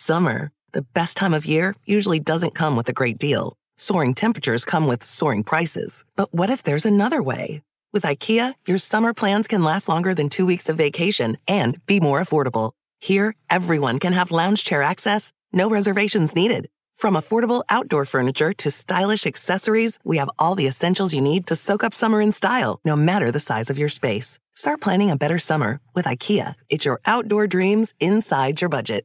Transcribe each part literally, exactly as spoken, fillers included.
Summer, the best time of year, usually doesn't come with a great deal. Soaring temperatures come with soaring prices. But what if there's another way? With IKEA, your summer plans can last longer than two weeks of vacation and be more affordable. Here, everyone can have lounge chair access, no reservations needed. From affordable outdoor furniture to stylish accessories, we have all the essentials you need to soak up summer in style, no matter the size of your space. Start planning a better summer with IKEA. It's your outdoor dreams inside your budget.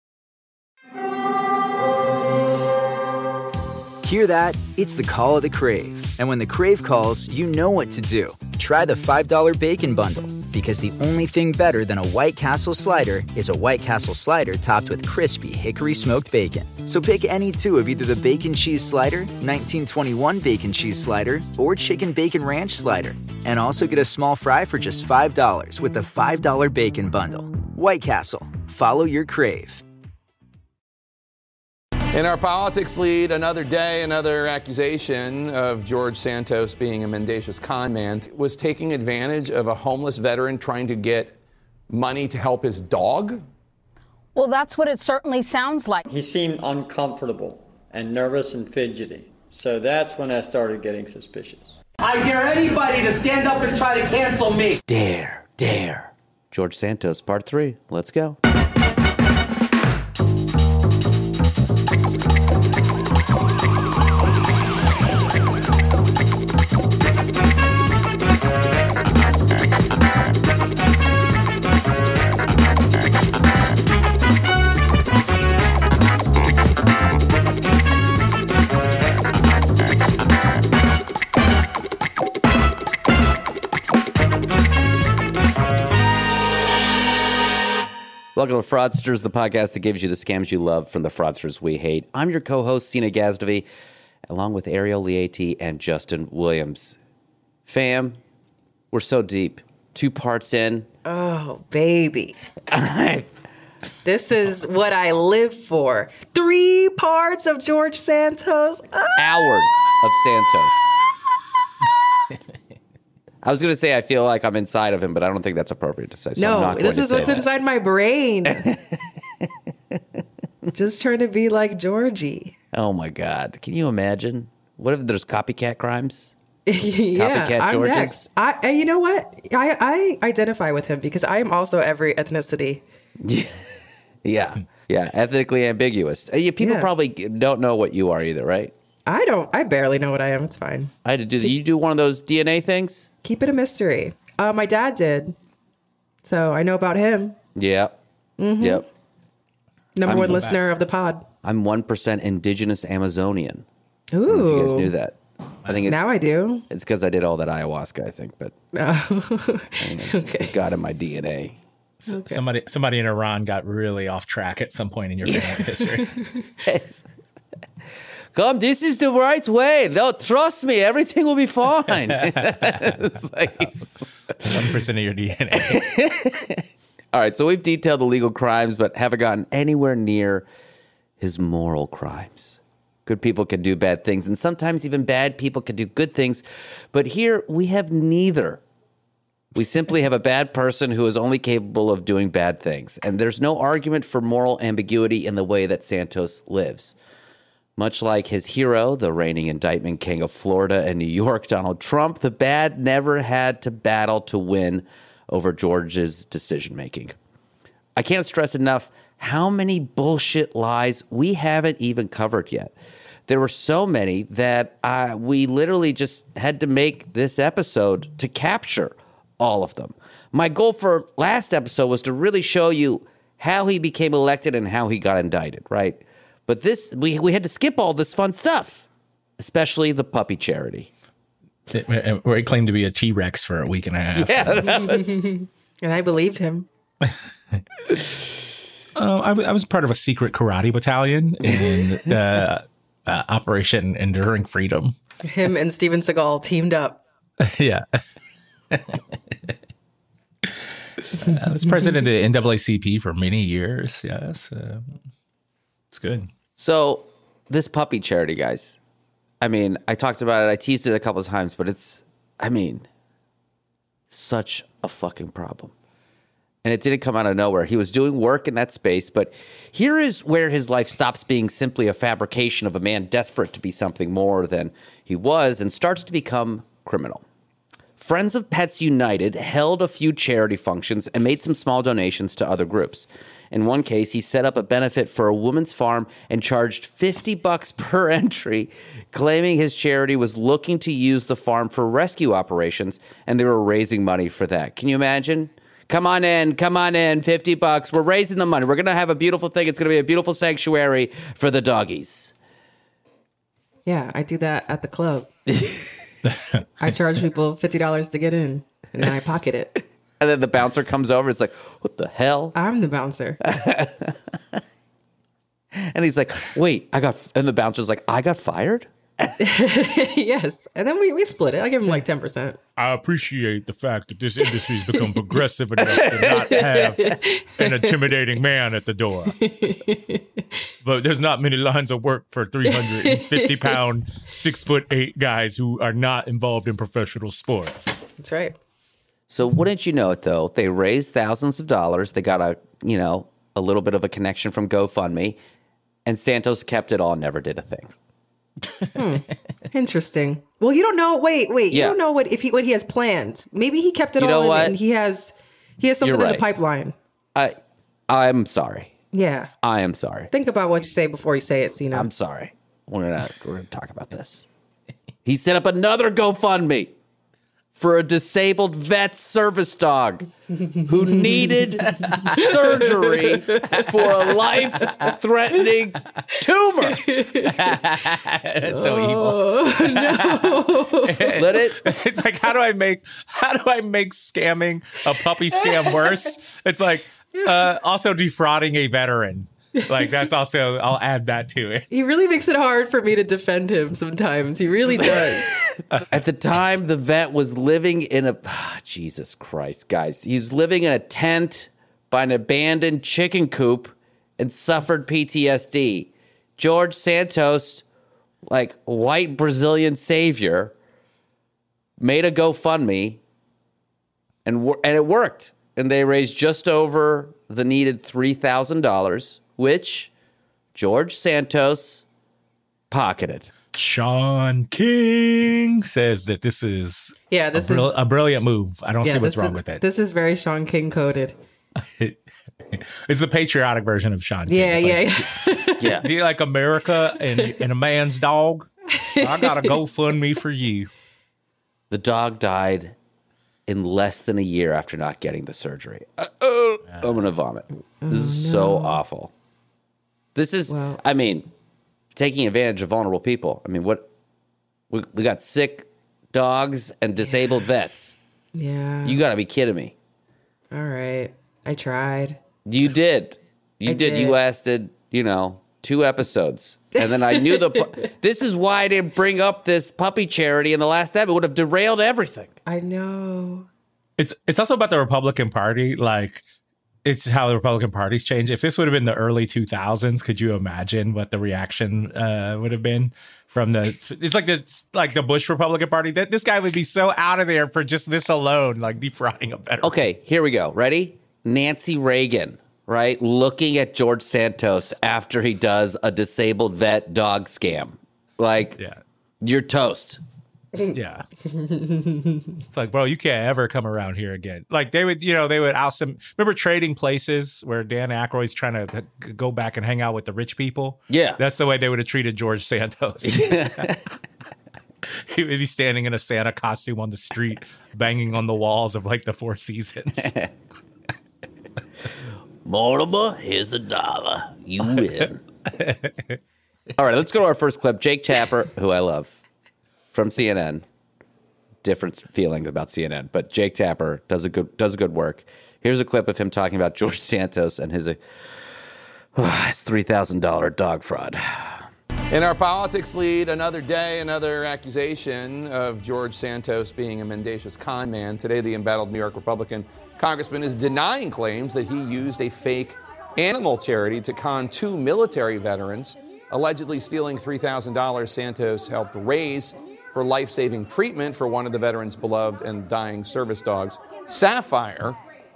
Hear that? It's the call of the Crave. And when the Crave calls, you know what to do. Try the five dollar Bacon Bundle, because the only thing better than a White Castle slider is a White Castle slider topped with crispy hickory smoked bacon. So pick any two of either the Bacon Cheese Slider, nineteen twenty-one Bacon Cheese Slider, or Chicken Bacon Ranch Slider. And also get a small fry for just five dollars with the five dollar Bacon Bundle. White Castle. Follow your Crave. In our politics lead, another day, another accusation of George Santos being a mendacious con man was taking advantage of a homeless veteran trying to get money to help his dog. Well, that's what it certainly sounds like. He seemed uncomfortable and nervous and fidgety. So that's when I started getting suspicious. I dare anybody to stand up and try to cancel me. Dare, dare. George Santos, part three. Let's go. Welcome to Fraudsters, the podcast that gives you the scams you love from the fraudsters we hate. I'm your co-host, Sina Gazdavi, along with Ariel Lieti and Justin Williams. Fam, we're so deep. Two parts in. Oh, baby. This is what I live for. Three parts of George Santos. Ah! Hours of Santos. I was going to say I feel like I'm inside of him, but I don't think that's appropriate to say. So no, I'm not going this to is say what's that. inside my brain. Just trying to be like Georgie. Oh, my God. Can you imagine? What if there's copycat crimes? Yeah, copycat I'm Georges? next. I, and you know what? I, I identify with him because I am also every ethnicity. Yeah. Yeah. Ethnically ambiguous. Uh, yeah, people Yeah. probably don't know what you are either, right? I don't. I barely know what I am. It's fine. I had to do. You do one of those D N A things? Keep it a mystery. Uh, my dad did, so I know about him. Yeah. Mm-hmm. Yep. Number I'm- one listener of the pod. I'm one percent indigenous Amazonian. Ooh. I don't know if you guys knew that. I think it, Now I do. it's because I did all that ayahuasca, I think, but Oh. I think it's Okay. got in my D N A. Okay. Somebody somebody in Iran got really off track at some point in your family history. Yes. Come, this is the right way. No, trust me, everything will be fine. It's like, one percent of your D N A. all right, so we've detailed the legal crimes, but haven't gotten anywhere near his moral crimes. Good people can do bad things, and sometimes even bad people can do good things. But here, we have neither. We simply have a bad person who is only capable of doing bad things. And there's no argument for moral ambiguity in the way that Santos lives. Much like his hero, the reigning indictment king of Florida and New York, Donald Trump, the bad never had to battle to win over George's decision-making. I can't stress enough how many bullshit lies we haven't even covered yet. There were so many that uh, we literally just had to make this episode to capture all of them. My goal for last episode was to really show you how he became elected and how he got indicted, right? But this, we we had to skip all this fun stuff, especially the puppy charity. Where he claimed to be a T-Rex for a week and a half. Yeah. And I believed him. Uh, I, w- I was part of a secret karate battalion in the uh, Operation Enduring Freedom. Him and Steven Seagal teamed up. Yeah. I was president of the N double A C P for many years. Yes. Uh, it's good. So this puppy charity, guys, I mean, I talked about it. I teased it a couple of times, but it's, I mean, such a fucking problem. And it didn't come out of nowhere. He was doing work in that space, but here is where his life stops being simply a fabrication of a man desperate to be something more than he was and starts to become criminal. Friends of Pets United held a few charity functions and made some small donations to other groups. In one case, he set up a benefit for a woman's farm and charged fifty bucks per entry, claiming his charity was looking to use the farm for rescue operations, and they were raising money for that. Can you imagine? Come on in, come on in, fifty bucks. We're raising the money. We're going to have a beautiful thing. It's going to be a beautiful sanctuary for the doggies. Yeah, I do that at the club. I charge people fifty dollars to get in, and then I pocket it. And then the bouncer comes over. It's like, what the hell? I'm the bouncer. And he's like, wait, I got, and the bouncer's like, I got fired? Yes. And then we, we split it. I give him like ten percent. I appreciate the fact that this industry's become progressive enough to not have an intimidating man at the door. But there's not many lines of work for three hundred fifty pound, six foot eight guys who are not involved in professional sports. That's right. So wouldn't you know it, though? They raised thousands of dollars. They got a, you know, a little bit of a connection from GoFundMe, and Santos kept it all, never did a thing. Hmm. Interesting. Well, you don't know. Wait, wait. Yeah. You don't know what if he what he has planned. Maybe he kept it You all know in what? and he has he has something You're in the right. pipeline. I, I'm sorry. Yeah. I am sorry. Think about what you say before you say it, Cena. I'm sorry. We're gonna we're gonna talk about this. He set up another GoFundMe for a disabled vet service dog who needed surgery for a life-threatening tumor. It's so evil. Oh, no. Let it. It's like, how do I make how do I make scamming a puppy scam worse? It's like uh, also defrauding a veteran. Like that's also, I'll add that to it. He really makes it hard for me to defend him sometimes. He really does. At the time, the vet was living in a ah, Jesus Christ, guys. He was living in a tent by an abandoned chicken coop and suffered P T S D. George Santos, like white Brazilian savior, made a GoFundMe, and and it worked. And they raised just over the needed three thousand dollars, which George Santos pocketed. Sean King says that this is Yeah, this a, bril- is a brilliant move. I don't yeah, see what's this wrong is, with it. This is very Sean King coded. It's the patriotic version of Sean King. Yeah, It's yeah, like, yeah. Yeah. do you like America and, and a man's dog? I got to GoFundMe for you. The dog died in less than a year after not getting the surgery. Uh, oh, I'm going to vomit. This is so awful. This is, Wow. I mean, taking advantage of vulnerable people. I mean, what? We, we got sick dogs and disabled vets. Yeah. You got to be kidding me. All right. I tried. You did. You I did. You did. lasted, you know, two episodes. And then I knew the. pu- This is why I didn't bring up this puppy charity in the last episode. It would have derailed everything. I know. It's it's also about the Republican Party. Like, it's how the Republican Party's changed. If this would have been the early two thousands, could you imagine what the reaction uh, would have been from the? It's like this, like the Bush Republican Party. That this guy would be so out of there for just this alone, like defrauding a veteran. Okay, here we go. Ready? Nancy Reagan, right? Looking at George Santos after he does a disabled vet dog scam. Like, Yeah. you're toast. Yeah. It's like, bro, you can't ever come around here again. Like they would, you know, they would oust him. Remember Trading Places where Dan Aykroyd's trying to g- go back and hang out with the rich people? Yeah. That's the way they would have treated George Santos. He would be standing in a Santa costume on the street, banging on the walls of like the Four Seasons. Mortimer, here's a dollar. You win. All right, let's go to our first clip. Jake Tapper, who I love, from C N N. Different feelings about C N N, but Jake Tapper does a good does good work. Here's a clip of him talking about George Santos and his, uh, his three thousand dollars dog fraud. In our politics lead, another day, another accusation of George Santos being a mendacious con man. Today, the embattled New York Republican congressman is denying claims that he used a fake animal charity to con two military veterans, allegedly stealing three thousand dollars Santos helped raise for life-saving treatment for one of the veterans' beloved and dying service dogs. Sapphire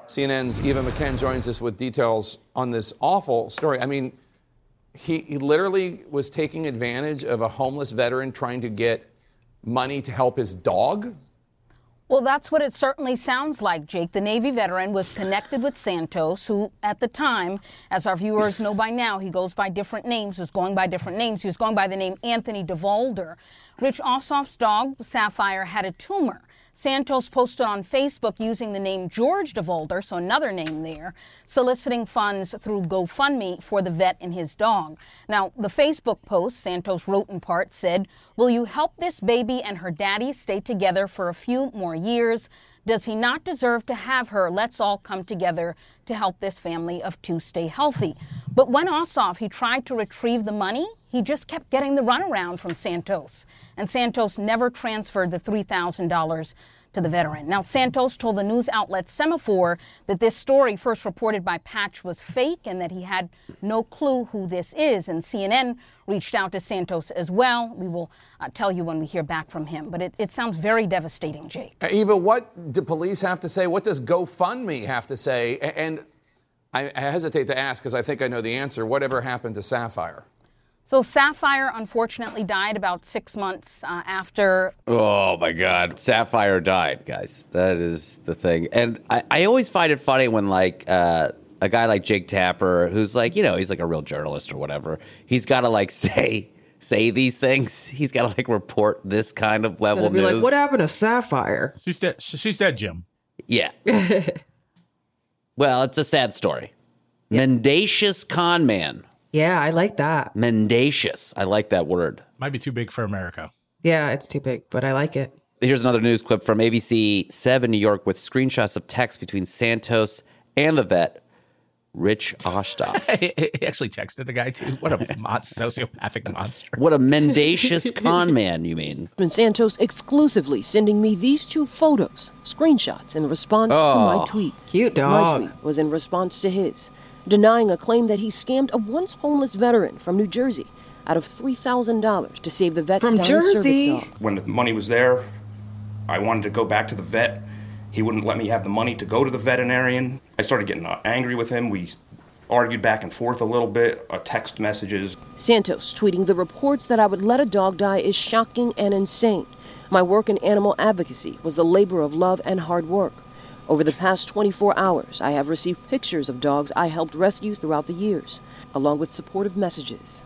C N N's Eva McKen joins us with details on this awful story. I mean, he, he literally was taking advantage of a homeless veteran trying to get money to help his dog. Well, that's what it certainly sounds like, Jake. The Navy veteran was connected with Santos, who at the time, as our viewers know by now, he goes by different names, was going by different names. He was going by the name Anthony DeVolder. Rich Ossoff's dog, Sapphire, had a tumor. Santos posted on Facebook using the name George DeVolder, so another name there, soliciting funds through GoFundMe for the vet and his dog. Now, the Facebook post, Santos wrote in part, said, "Will you help this baby and her daddy stay together for a few more years? Does he not deserve to have her? Let's all come together to help this family of two stay healthy." But when Ossoff, he tried to retrieve the money, he just kept getting the runaround from Santos. And Santos never transferred the three thousand dollars to the veteran. Now, Santos told the news outlet Semaphore that this story, first reported by Patch, was fake and that he had no clue who this is. And C N N reached out to Santos as well. We will uh, tell you when we hear back from him. But it, it sounds very devastating, Jake. Uh, Eva, what do police have to say? What does GoFundMe have to say? And I hesitate to ask because I think I know the answer. Whatever happened to Sapphire? So Sapphire unfortunately died about six months uh, after. Oh, my God. Sapphire died, guys. That is the thing. And I, I always find it funny when, like, uh, a guy like Jake Tapper, who's, like, you know, he's like a real journalist or whatever, he's got to, like, say say these things. He's got to, like, report this kind of level be news. Like, what happened to Sapphire? She's dead. She's dead, Jim. Yeah. Well, it's a sad story. Yeah. Mendacious con man. Yeah, I like that. Mendacious. I like that word. Might be too big for America. Yeah, it's too big, but I like it. Here's another news clip from A B C seven New York with screenshots of texts between Santos and the vet, Rich Ossoff. He actually texted the guy, too. What a mon- sociopathic monster. What a mendacious con man, you mean? Santos exclusively sending me these two photos, screenshots, in response oh, to my tweet. Cute dog. My tweet was in response to his, denying a claim that he scammed a once homeless veteran from New Jersey out of three thousand dollars to save the vet's from down Jersey. service dog. When the money was there, I wanted to go back to the vet. He wouldn't let me have the money to go to the veterinarian. I started getting angry with him. We argued back and forth a little bit, uh, text messages. Santos tweeting, "The reports that I would let a dog die is shocking and insane. My work in animal advocacy was the labor of love and hard work. Over the past twenty-four hours, I have received pictures of dogs I helped rescue throughout the years, along with supportive messages."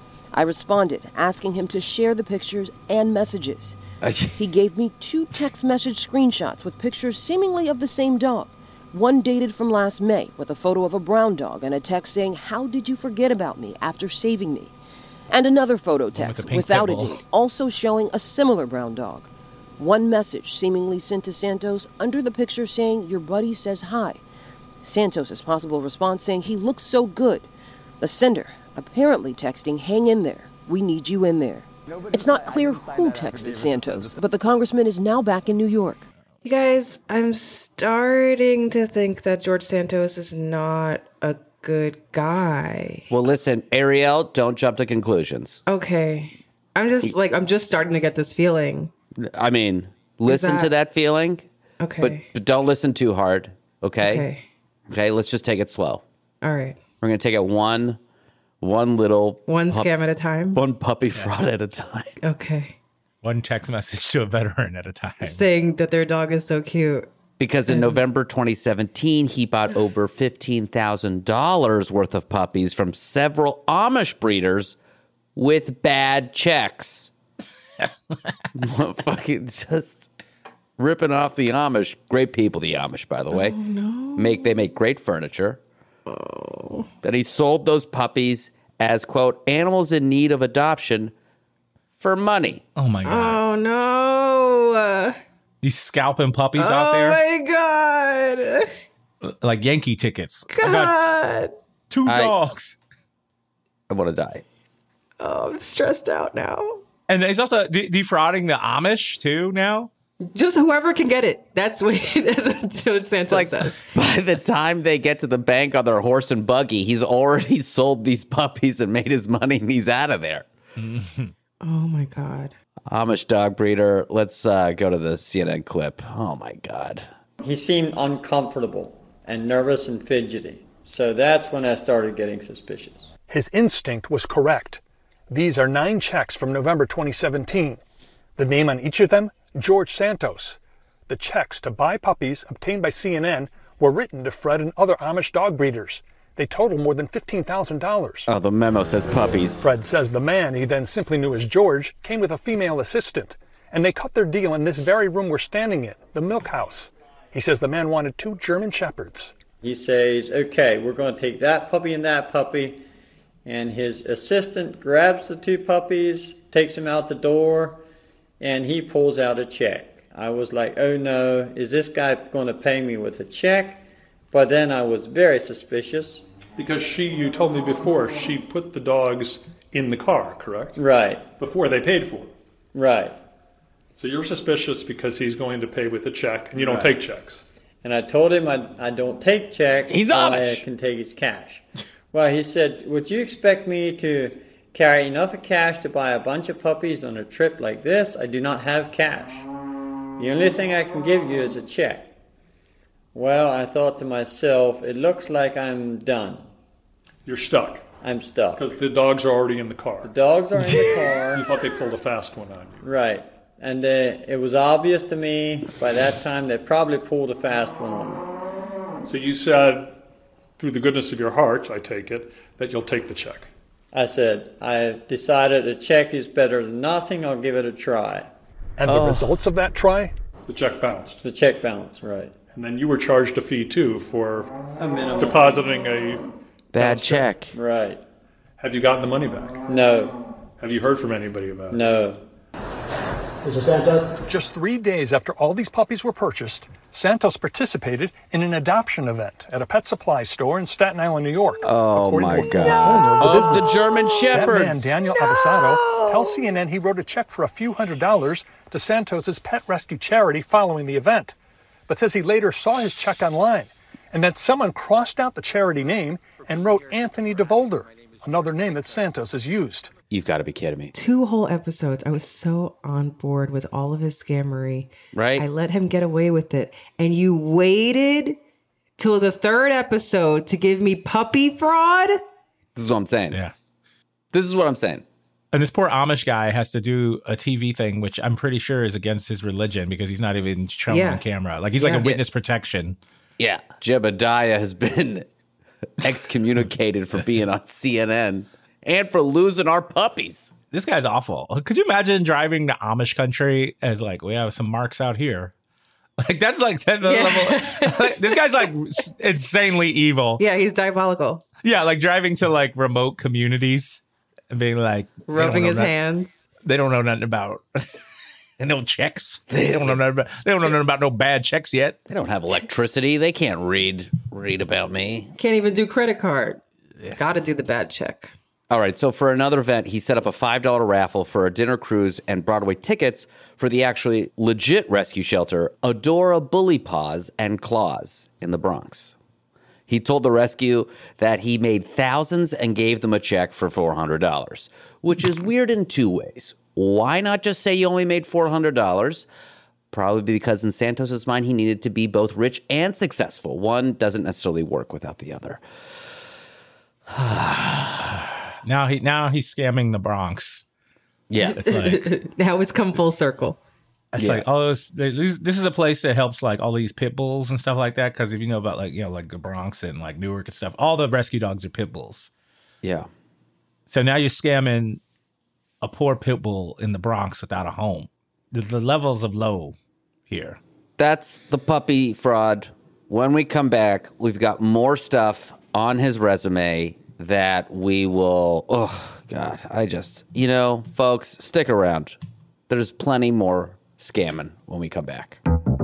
I responded, asking him to share the pictures and messages. He gave me two text message screenshots with pictures seemingly of the same dog. One dated from last May with a photo of a brown dog and a text saying, "How did you forget about me after saving me?" And another photo text with without a date, also showing a similar brown dog. One message seemingly sent to Santos under the picture saying, "Your buddy says hi." Santos' possible response saying, "He looks so good." The sender apparently texting, "Hang in there. We need you in there." It's not clear who texted Santos, but the congressman is now back in New York. You guys, I'm starting to think that George Santos is not a good guy. Well, listen, Ariel, don't jump to conclusions. Okay. I'm just like, I'm just starting to get this feeling. I mean, listen that... to that feeling. Okay. But, but don't listen too hard, okay? Okay. Okay, let's just take it slow. All right. We're going to take it one, one little... One pup, scam at a time? One puppy fraud at a time. Okay. One text message to a veteran at a time. Saying that their dog is so cute. Because in November twenty seventeen, he bought over fifteen thousand dollars worth of puppies from several Amish breeders with bad checks. Fucking just ripping off the Amish. Great people, the Amish, by the way. Oh, no. Make They make great furniture. Oh. That he sold those puppies as, quote, animals in need of adoption for money. Oh, my God. Oh, no. These scalping puppies oh out there. Oh, my God. Like Yankee tickets. God. I got two I, dogs. I want to die. Oh, I'm stressed out now. And he's also de- defrauding the Amish, too, now? Just whoever can get it. That's what, that's what George Santos like, says. By the time they get to the bank on their horse and buggy, he's already sold these puppies and made his money, and he's out of there. Mm-hmm. Oh, my God. Amish dog breeder. Let's uh, go to the C N N clip. Oh, my God. He seemed uncomfortable and nervous and fidgety. So that's when I started getting suspicious. His instinct was correct. These are nine checks from November twenty seventeen. The name on each of them, George Santos. The checks to buy puppies obtained by C N N were written to Fred and other Amish dog breeders. They total more than fifteen thousand dollars. Oh, the memo says puppies. Fred says the man he then simply knew as George came with a female assistant, and they cut their deal in this very room we're standing in, the milk house. He says the man wanted two German Shepherds. He says, okay, we're going to take that puppy and that puppy, and his assistant grabs the two puppies, takes them out the door, and he pulls out a check. I was like, oh no, is this guy going to pay me with a check? But then I was very suspicious. Because she, you told me before, she put the dogs in the car, correct? Right. Before they paid for it. Right. So you're suspicious because he's going to pay with a check, and you don't Right. take checks. And I told him I, I don't take checks. He's all I Amish. can take is cash. Well, he said, would you expect me to carry enough of cash to buy a bunch of puppies on a trip like this? I do not have cash. The only thing I can give you is a check. Well, I thought to myself, it looks like I'm done. You're stuck. I'm stuck. Because the dogs are already in the car. The dogs are in the car. You thought they pulled a fast one on you. Right. And uh, it was obvious to me by that time they probably pulled a fast one on me. So you said, through the goodness of your heart, I take it, that you'll take the check. I said, I decided a check is better than nothing. I'll give it a try. And the results of that try? The check bounced. The check bounced, right. And then you were charged a fee, too, for A minimum. depositing a Bad check. Right. Have you gotten the money back? No. Have you heard from anybody about it? No. Mister Santos? Just three days after all these puppies were purchased, Santos participated in an adoption event at a pet supply store in Staten Island, New York. Oh, According my to a former God. owner of the Oh, the business. German That man, Shepherds. Daniel Avasado, tells C N N he wrote a check for a few hundred dollars to Santos's pet rescue charity following the event, but says he later saw his check online and that someone crossed out the charity name and wrote Anthony DeVolder, another name that Santos has used. You've got to be kidding me. Two whole episodes. I was so on board with all of his scammery. Right. I let him get away with it. And you waited till the third episode to give me puppy fraud? This is what I'm saying. Yeah. This is what I'm saying. And this poor Amish guy has to do a T V thing, which I'm pretty sure is against his religion because he's not even shown Yeah. on camera. Like he's Yeah. like a witness protection. Yeah. Jebediah has been excommunicated for being on C N N and for losing our puppies. This guy's awful. Could you imagine driving to Amish country as like, we have some marks out here? Like that's like the Yeah. level. Like, this guy's like insanely evil. Yeah, he's diabolical. Yeah, like driving to like remote communities and being like they don't Rubbing know his nothing- hands. They don't know nothing about and no checks. They don't know nothing about. They don't know nothing about no bad checks yet. They don't have electricity. They can't read read about me. Can't even do credit card. Gotta do the bad check. All right, so for another event, he set up a five dollar raffle for a dinner cruise and Broadway tickets for the actually legit rescue shelter, Adora Bully Paws and Claws in the Bronx. He told the rescue that he made thousands and gave them a check for four hundred dollars, which is weird in two ways. Why not just say you only made four hundred dollars? Probably because in Santos's mind, he needed to be both rich and successful. One doesn't necessarily work without the other. Now he now he's scamming the Bronx. Yeah. It's like Now it's come full circle. it's Yeah. like oh this, this this is a place that helps like all these pit bulls and stuff like that. Because if you know about like you know like the Bronx and like Newark and stuff, all the rescue dogs are pit bulls. Yeah. So now you're scamming a poor pit bull in the Bronx without a home. The, the levels of low here. That's the puppy fraud. When we come back, we've got more stuff on his resume that we will. Oh, God. I just, you know, folks, stick around. There's plenty more scamming when we come back.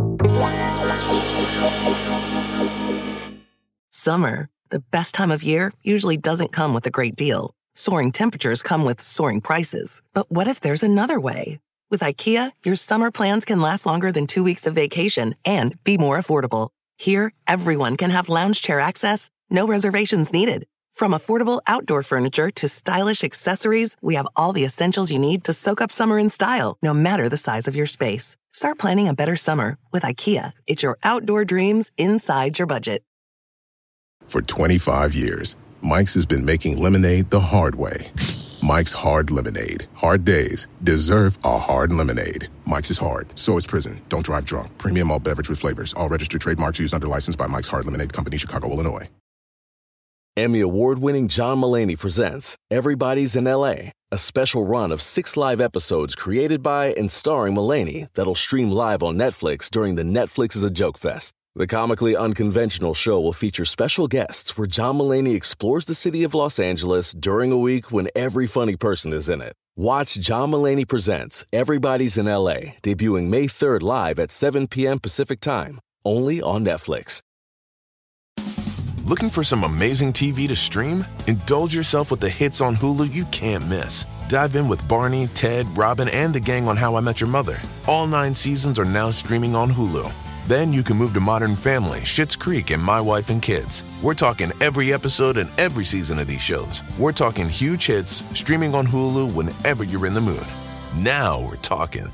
Summer, the best time of year, usually doesn't come with a great deal. Soaring temperatures come with soaring prices. But what if there's another way? With IKEA, your summer plans can last longer than two weeks of vacation and be more affordable. Here, everyone can have lounge chair access, no reservations needed. From affordable outdoor furniture to stylish accessories, we have all the essentials you need to soak up summer in style, no matter the size of your space. Start planning a better summer with IKEA. It's your outdoor dreams inside your budget. For twenty-five years, Mike's has been making lemonade the hard way. Mike's Hard Lemonade. Hard days deserve a hard lemonade. Mike's is hard, so is prison. Don't drive drunk. Premium malt beverage with flavors. All registered trademarks used under license by Mike's Hard Lemonade Company, Chicago, Illinois. Emmy award-winning John Mulaney presents Everybody's in L A, a special run of six live episodes created by and starring Mulaney that'll stream live on Netflix during the Netflix is a Joke Fest. The comically unconventional show will feature special guests where John Mulaney explores the city of Los Angeles during a week when every funny person is in it. Watch John Mulaney Presents Everybody's in L A, debuting May third live at seven p.m. Pacific Time, only on Netflix. Looking for some amazing T V to stream? Indulge yourself with the hits on Hulu you can't miss. Dive in with Barney, Ted, Robin, and the gang on How I Met Your Mother. All nine seasons are now streaming on Hulu. Then you can move to Modern Family, Schitt's Creek, and My Wife and Kids. We're talking every episode and every season of these shows. We're talking huge hits, streaming on Hulu whenever you're in the mood. Now we're talking.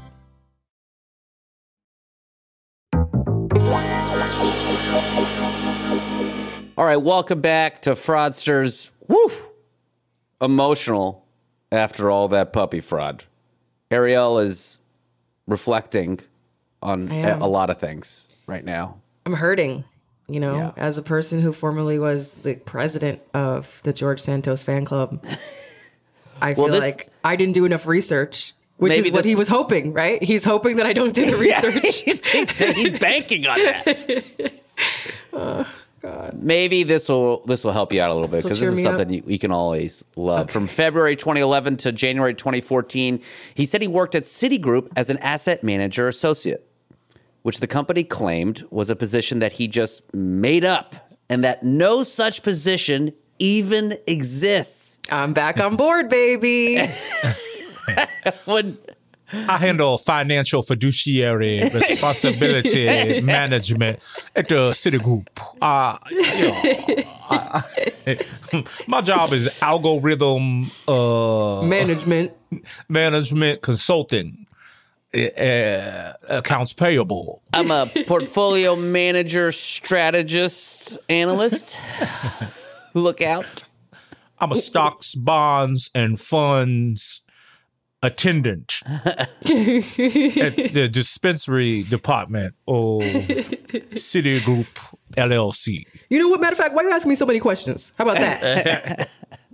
All right, welcome back to Fraudsters. Woo! Emotional after all that puppy fraud. Ariel is reflecting on a, a lot of things right now. I'm hurting, you know, Yeah. as a person who formerly was the president of the George Santos fan club. I Well, feel this- like I didn't do enough research, which Maybe is what this- he was hoping, right? He's hoping that I don't do the Yeah, research. he's, he's banking on that. Oh, God. Maybe this will this will help you out a little bit This'll because cheer this is me up. something you, you can always love. From February twenty eleven to January twenty fourteen, he said he worked at Citigroup as an asset manager associate, which the company claimed was a position that he just made up and that no such position even exists. I'm back on board, baby. when I handle financial fiduciary responsibility management at the Citigroup. Uh, you know, I- I- my job is algorithm uh, management, management consulting, uh, accounts payable. I'm a portfolio manager, strategist, analyst. Look out. I'm a stocks, bonds, and funds attendant at the dispensary department of Citigroup L L C. You know what? Matter of fact, why are you asking me so many questions? How about that?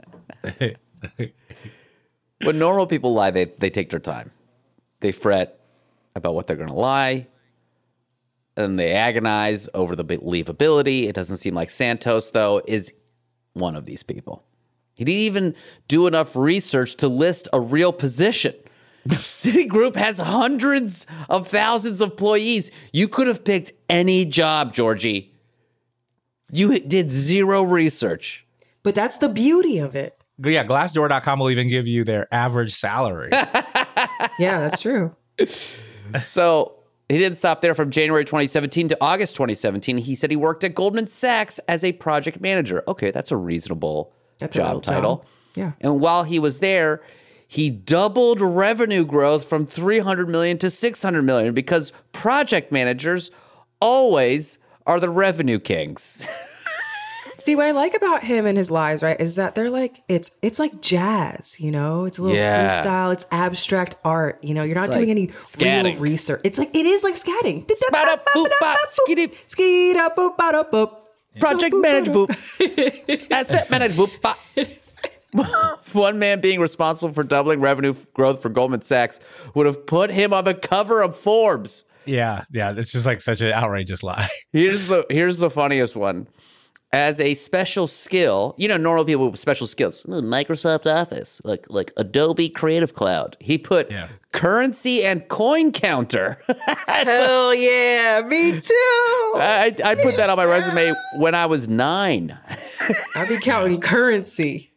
When normal people lie, they, they take their time. They fret about what they're going to lie, and they agonize over the believability. It doesn't seem like Santos, though, is one of these people. He didn't even do enough research to list a real position. Citigroup has hundreds of thousands of employees. You could have picked any job, Georgie. You did zero research. But that's the beauty of it. Yeah, Glassdoor dot com will even give you their average salary. Yeah, that's true. So he didn't stop there. From January twenty seventeen to August twenty seventeen, he said he worked at Goldman Sachs as a project manager. Okay, that's a reasonable That's a job little title. job. Yeah. And while he was there, he doubled revenue growth from three hundred million to six hundred million because project managers always are the revenue kings. See, what I like about him and his lives, right, is that they're like, it's it's like jazz, you know? It's a little Yeah. freestyle, it's abstract art, you know? You're not It's doing like any scatting. real research. It's like, it is like scatting. Spat-up, boop, bop, skiddy. Skeet up, boop, bop, up, boop. Project management. Asset management. One man being responsible for doubling revenue f- growth for Goldman Sachs would have put him on the cover of Forbes. Yeah, yeah, it's just like such an outrageous lie. Here's the here's the funniest one. As a special skill, you know, normal people with special skills, Microsoft Office, like like Adobe Creative Cloud. He put currency and coin counter. Hell yeah, me too. I, I put that on my resume when I was nine. I'd be counting currency.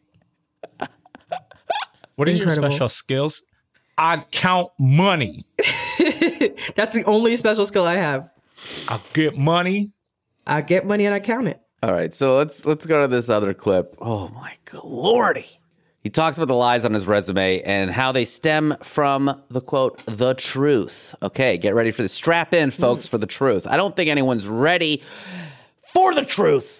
What are your Incredible. special skills? I count money. That's the only special skill I have. I get money. I get money and I count it. All right, so let's let's go to this other clip. Oh my lordy. He talks about the lies on his resume and how they stem from the quote, the truth. Okay, get ready for this. Strap in, folks, for the truth. I don't think anyone's ready for the truth.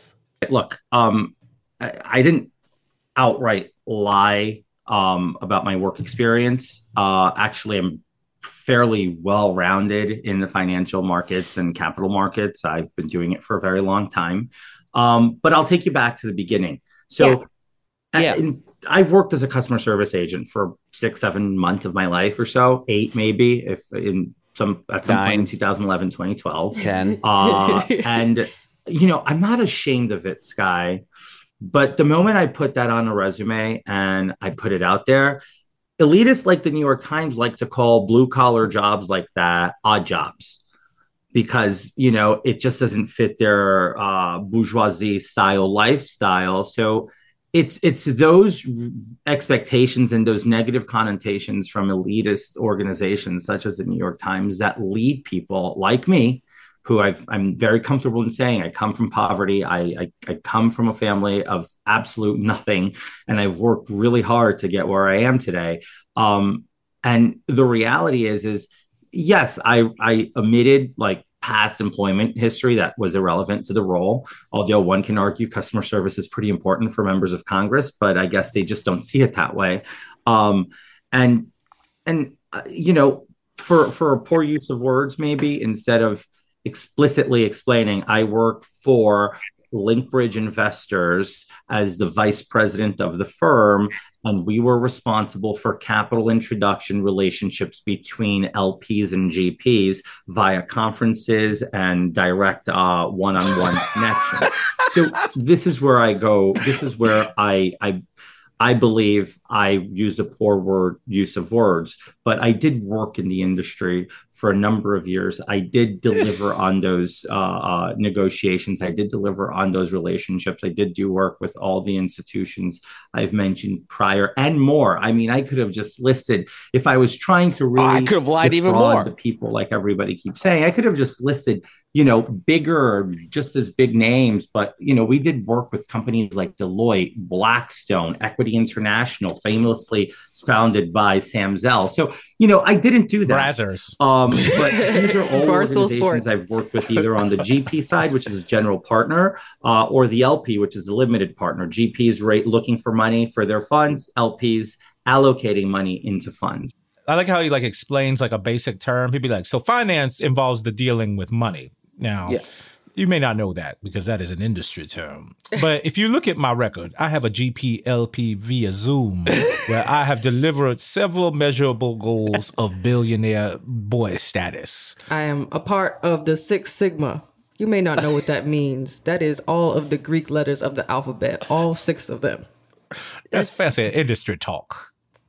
look, um, I, I didn't outright lie um, about my work experience. Uh, actually, I'm fairly well-rounded in the financial markets and capital markets. I've been doing it for a very long time. Um, but I'll take you back to the beginning. So yeah. Yeah. In, I worked as a customer service agent for six, seven months of my life or so, eight maybe, if in some at some Nine. point in twenty eleven, twenty twelve. ten. Uh, and, you know, I'm not ashamed of it, Sky. But the moment I put that on a resume and I put it out there, elitists like the New York Times like to call blue collar jobs like that odd jobs because, you know, it just doesn't fit their uh, bourgeoisie style lifestyle. So it's it's those expectations and those negative connotations from elitist organizations such as the New York Times that lead people like me, who I've, I'm very comfortable in saying I come from poverty. I, I I come from a family of absolute nothing, and I've worked really hard to get where I am today. Um, and the reality is, is yes, I I omitted like past employment history that was irrelevant to the role. Although one can argue customer service is pretty important for members of Congress, but I guess they just don't see it that way. Um, and and uh, you know, for for a poor use of words, maybe instead of explicitly explaining, I worked for Linkbridge Investors as the vice president of the firm, and we were responsible for capital introduction relationships between L Ps and G Ps via conferences and direct uh, one-on-one connection. So this is where I go. This is where I I. I believe I used a poor word use of words, but I did work in the industry for a number of years. I did deliver on those uh, uh, negotiations. I did deliver on those relationships. I did do work with all the institutions I've mentioned prior and more. I mean, I could have just listed, if I was trying to really, oh, I could have lied even more. The people, like everybody keeps saying, I could have just listed, you know, bigger, just as big names. But, you know, we did work with companies like Deloitte, Blackstone, Equity International, famously founded by Sam Zell. So, you know, I didn't do that. Brazzers. Um, but these are all organizations I've worked with either on the G P side, which is general partner, uh, or the L P, which is the limited partner. G Ps rate looking for money for their funds, L Ps allocating money into funds. I like how he like explains like a basic term. He'd be like, so finance involves the dealing with money. Now, yeah. You may not know that because that is an industry term. But if you look at my record, I have a G P L P via Zoom where I have delivered several measurable goals of billionaire boy status. I am a part of the Six Sigma. You may not know what that means. That is all of the Greek letters of the alphabet, all six of them. That's fancy industry talk.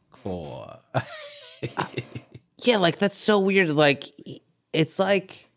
For yeah, like that's so weird. Like it's like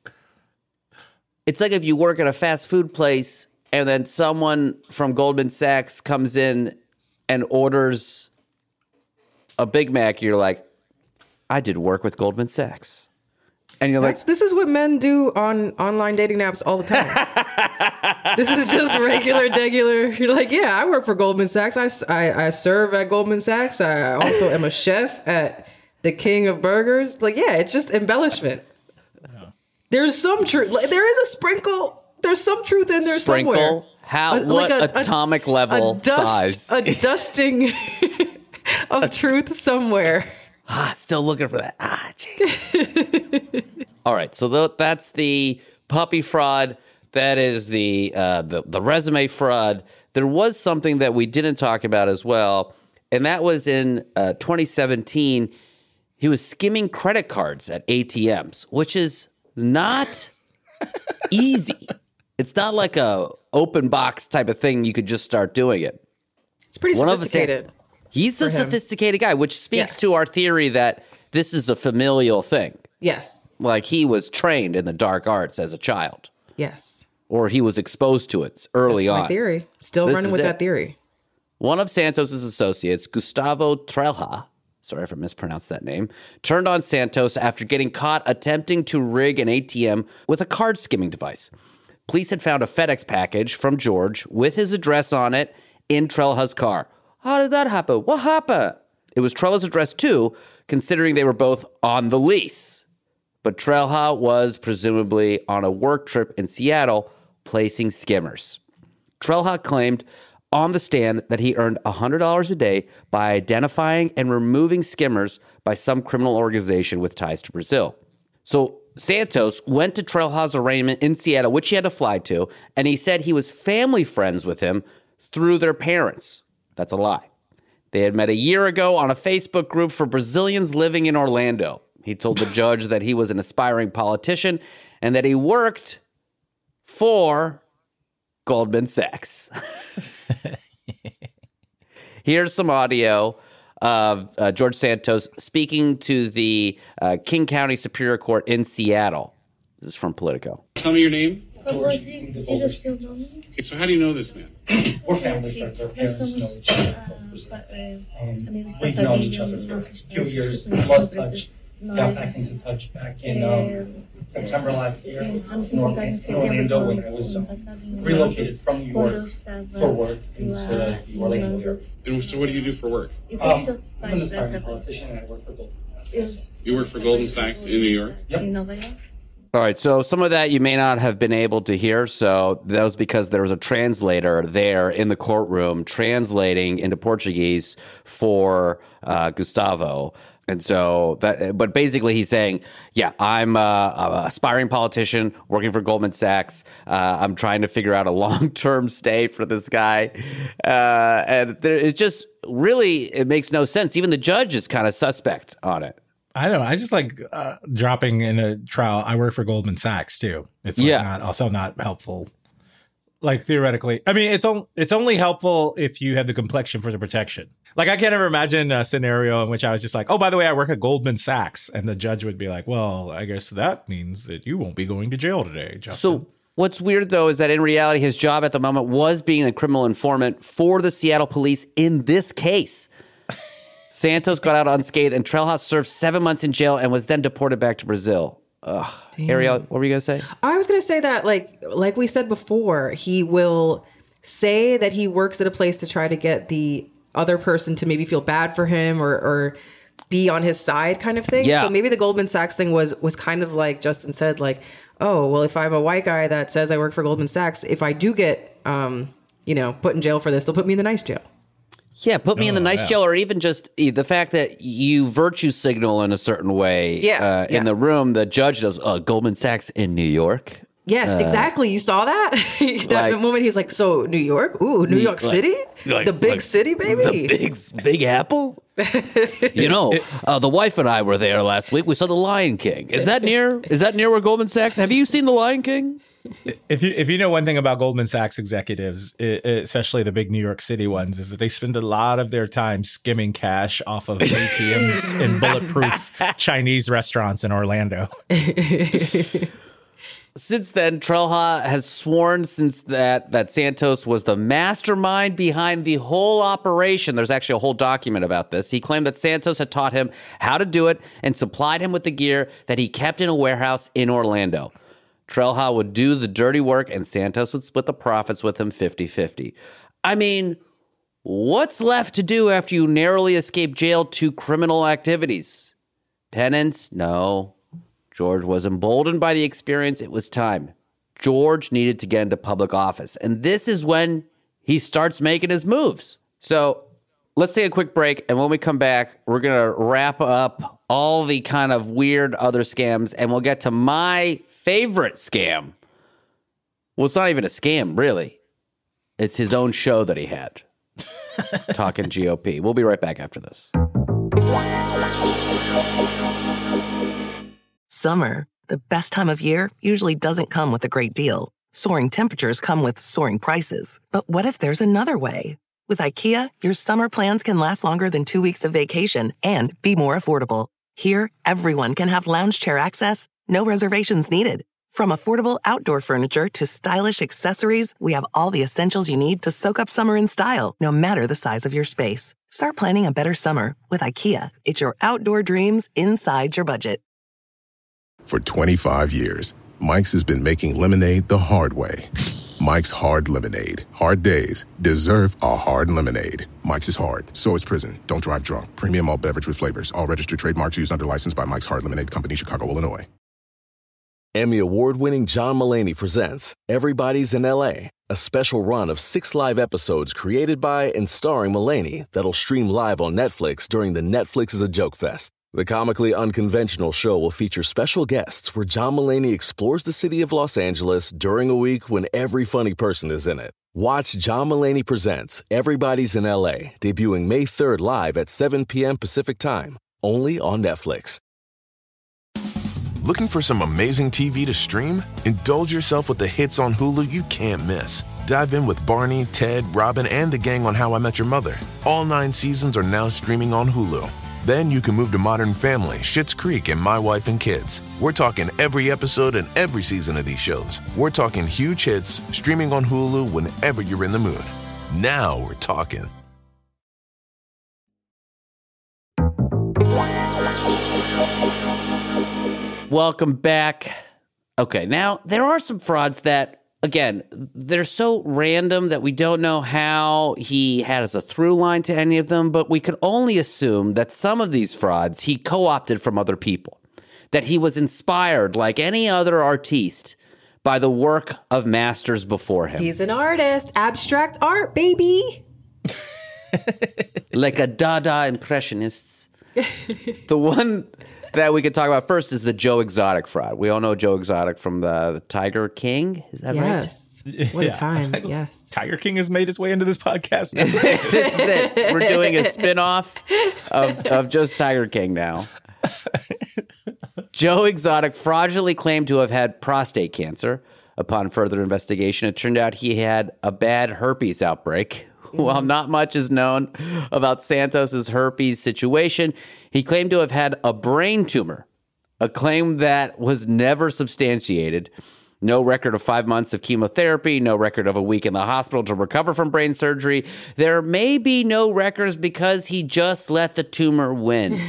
it's like if you work at a fast food place and then someone from Goldman Sachs comes in and orders a Big Mac. You're like, I did work with Goldman Sachs, and you're That's, like, this is what men do on online dating apps all the time. This is just regular, regular. You're like, yeah, I work for Goldman Sachs. I, I, I serve at Goldman Sachs. I also am a chef at the King of Burgers. Like, yeah, it's just embellishment. Yeah. There's some truth. Like, there is a sprinkle. There's some truth in there sprinkle? somewhere. How? A, what like a, atomic a, level a dust, size? A dusting of a truth somewhere. Ah, still looking for that. Ah, jeez. All right, so th- that's the puppy fraud. That is the, uh, the the resume fraud. There was something that we didn't talk about as well, and that was in uh, twenty seventeen. He was skimming credit cards at A T Ms, which is not easy. It's not like a open box type of thing. You could just start doing it. It's pretty One sophisticated. Of the, he's a him. sophisticated guy, which speaks yeah. to our theory that this is a familial thing. Yes. Like he was trained in the dark arts as a child. Yes. Or he was exposed to it early That's on. my theory. Still This running is with it. that theory. One of Santos's associates, Gustavo Trelha, sorry if I mispronounced that name, turned on Santos after getting caught attempting to rig an A T M with a card skimming device. Police had found a FedEx package from George with his address on it in Trelha's car. How did that happen? What happened? It was Trelha's address too, considering they were both on the lease. But Trelha was presumably on a work trip in Seattle placing skimmers. Trelha claimed on the stand that he earned one hundred dollars a day by identifying and removing skimmers by some criminal organization with ties to Brazil. So Santos went to Trelha's arraignment in Seattle, which he had to fly to, and he said he was family friends with him through their parents. That's a lie. They had met a year ago on a Facebook group for Brazilians living in Orlando. He told the judge that he was an aspiring politician and that he worked for Goldman Sachs. Here's some audio of uh, George Santos speaking to the uh, King County Superior Court in Seattle. This is from Politico. Tell me your name. Okay, so how do you know this man? We're family friends. Our parents know each other from Brazil. Um, we've known each other for a few years. We lost touch. Got back into touch back in um, September last year in Orlando when I was um, relocated from New York for work into the Orlando area. And so what do you do for work? Um, I'm an aspiring politician and I work for Goldman. You work for Goldman Sachs in New York? Yep. All right, so some of that you may not have been able to hear. So that was because there was a translator there in the courtroom translating into Portuguese for uh, Gustavo. And so that, but basically he's saying, yeah, I'm a, a aspiring politician working for Goldman Sachs. Uh, I'm trying to figure out a long-term stay for this guy. Uh, and there, it's just really, it makes no sense. Even the judge is kind of suspect on it. I don't know. I just like uh, dropping in a trial. I work for Goldman Sachs too. It's like yeah. not, also not helpful. Like theoretically, I mean, it's on, it's only helpful if you have the complexion for the protection. Like I can't ever imagine a scenario in which I was just like, oh, by the way, I work at Goldman Sachs. And the judge would be like, well, I guess that means that you won't be going to jail today, Justin. So what's weird, though, is that in reality, his job at the moment was being a criminal informant for the Seattle police in this case. Santos got out unscathed, and Trelha served seven months in jail and was then deported back to Brazil. Ugh. Ariel, what were you going to say? I was going to say that, like, like we said before, he will say that he works at a place to try to get the other person to maybe feel bad for him or, or be on his side kind of thing. Yeah. So maybe the Goldman Sachs thing was was kind of like Justin said, like, oh, well, if I'm a white guy that says I work for Goldman Sachs, if I do get, um, you know, put in jail for this, they'll put me in the nice jail. Yeah, put me oh, in the nice yeah. jail, or even just the fact that you virtue signal in a certain way yeah, uh, yeah. in the room. The judge does uh, Goldman Sachs in New York. Yes, uh, exactly. You saw that? that like, moment he's like, so New York? Ooh, New York like, City? Like, the big like, city, baby? The big, big apple? You know, uh, the wife and I were there last week. We saw The Lion King. Is that near? Is that near where Goldman Sachs? Have you seen The Lion King? If you if you know one thing about Goldman Sachs executives, especially the big New York City ones, is that they spend a lot of their time skimming cash off of A T Ms in bulletproof Chinese restaurants in Orlando. Since then, Trelha has sworn since that that Santos was the mastermind behind the whole operation. There's actually a whole document about this. He claimed that Santos had taught him how to do it and supplied him with the gear that he kept in a warehouse in Orlando. Trelha would do the dirty work, and Santos would split the profits with him fifty-fifty. I mean, what's left to do after you narrowly escape jail to criminal activities? Penance? No. George was emboldened by the experience. It was time. George needed to get into public office, and this is when he starts making his moves. So let's take a quick break, and when we come back, we're going to wrap up all the kind of weird other scams, and we'll get to my favorite scam. Well, it's not even a scam, really. It's his own show that he had. Talking G O P. We'll be right back after this. Summer, the best time of year, usually doesn't come with a great deal. Soaring temperatures come with soaring prices. But what if there's another way? With IKEA, your summer plans can last longer than two weeks of vacation and be more affordable. Here, everyone can have lounge chair access, no reservations needed. From affordable outdoor furniture to stylish accessories, we have all the essentials you need to soak up summer in style, no matter the size of your space. Start planning a better summer with IKEA. It's your outdoor dreams inside your budget. For twenty-five years, Mike's has been making lemonade the hard way. Mike's Hard Lemonade. Hard days deserve a hard lemonade. Mike's is hard, so is prison. Don't drive drunk. Premium malt beverage with flavors. All registered trademarks used under license by Mike's Hard Lemonade Company, Chicago, Illinois. Emmy award-winning John Mulaney presents Everybody's in L A, a special run of six live episodes created by and starring Mulaney that'll stream live on Netflix during the Netflix is a Joke Fest. The comically unconventional show will feature special guests where John Mulaney explores the city of Los Angeles during a week when every funny person is in it. Watch John Mulaney Presents Everybody's in L A, debuting May third live at seven p.m. Pacific Time, only on Netflix. Looking for some amazing T V to stream? Indulge yourself with the hits on Hulu you can't miss. Dive in with Barney, Ted, Robin, and the gang on How I Met Your Mother. All nine seasons are now streaming on Hulu. Then you can move to Modern Family, Schitt's Creek, and My Wife and Kids. We're talking every episode and every season of these shows. We're talking huge hits, streaming on Hulu whenever you're in the mood. Now we're talking. Welcome back. Okay, now there are some frauds that, again, they're so random that we don't know how he had as a through line to any of them, but we could only assume that some of these frauds he co-opted from other people, that he was inspired, like any other artiste, by the work of masters before him. He's an artist. Abstract art, baby. Like a Dada impressionists. The one that we could talk about first is the Joe Exotic fraud. We all know Joe Exotic from the, the Tiger King. Is that yes. right? What a time. Yes. Tiger King has made its way into this podcast. We're doing a spinoff of, of just Tiger King now. Joe Exotic fraudulently claimed to have had prostate cancer. Upon further investigation, it turned out he had a bad herpes outbreak. While not much is known about Santos's herpes situation, he claimed to have had a brain tumor, a claim that was never substantiated. No record of five months of chemotherapy, no record of a week in the hospital to recover from brain surgery. There may be no records because he just let the tumor win.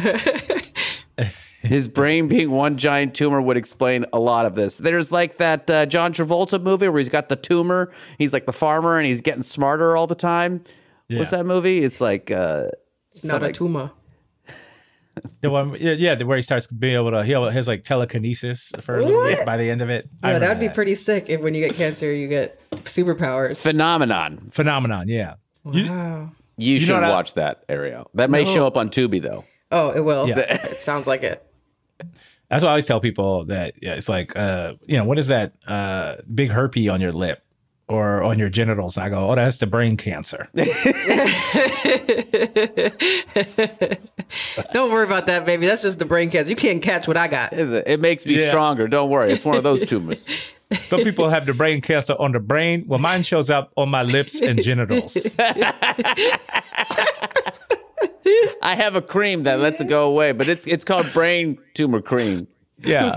His brain being one giant tumor would explain a lot of this. There's like that uh, John Travolta movie where he's got the tumor. He's like the farmer and he's getting smarter all the time. Yeah. What's that movie? It's like... Uh, it's not a like, tumor. The one, yeah, yeah, where he starts being able to, he has like telekinesis for a little bit by the end of it. Yeah, that would be that. pretty sick if when you get cancer, you get superpowers. Phenomenon. Phenomenon, yeah. Wow. You, you, you should watch I, that, Ariel. That may no. show up on Tubi, though. Oh, it will. Yeah. It sounds like it. That's why I always tell people that yeah, it's like, uh, you know, what is that uh, big herpes on your lip or on your genitals? I go, oh, that's the brain cancer. Don't worry about that, baby. That's just the brain cancer. You can't catch what I got. Is it? It makes me yeah. stronger. Don't worry. It's one of those tumors. Some people have the brain cancer on the brain. Well, mine shows up on my lips and genitals. I have a cream that lets it go away, but it's it's called brain tumor cream. Yeah.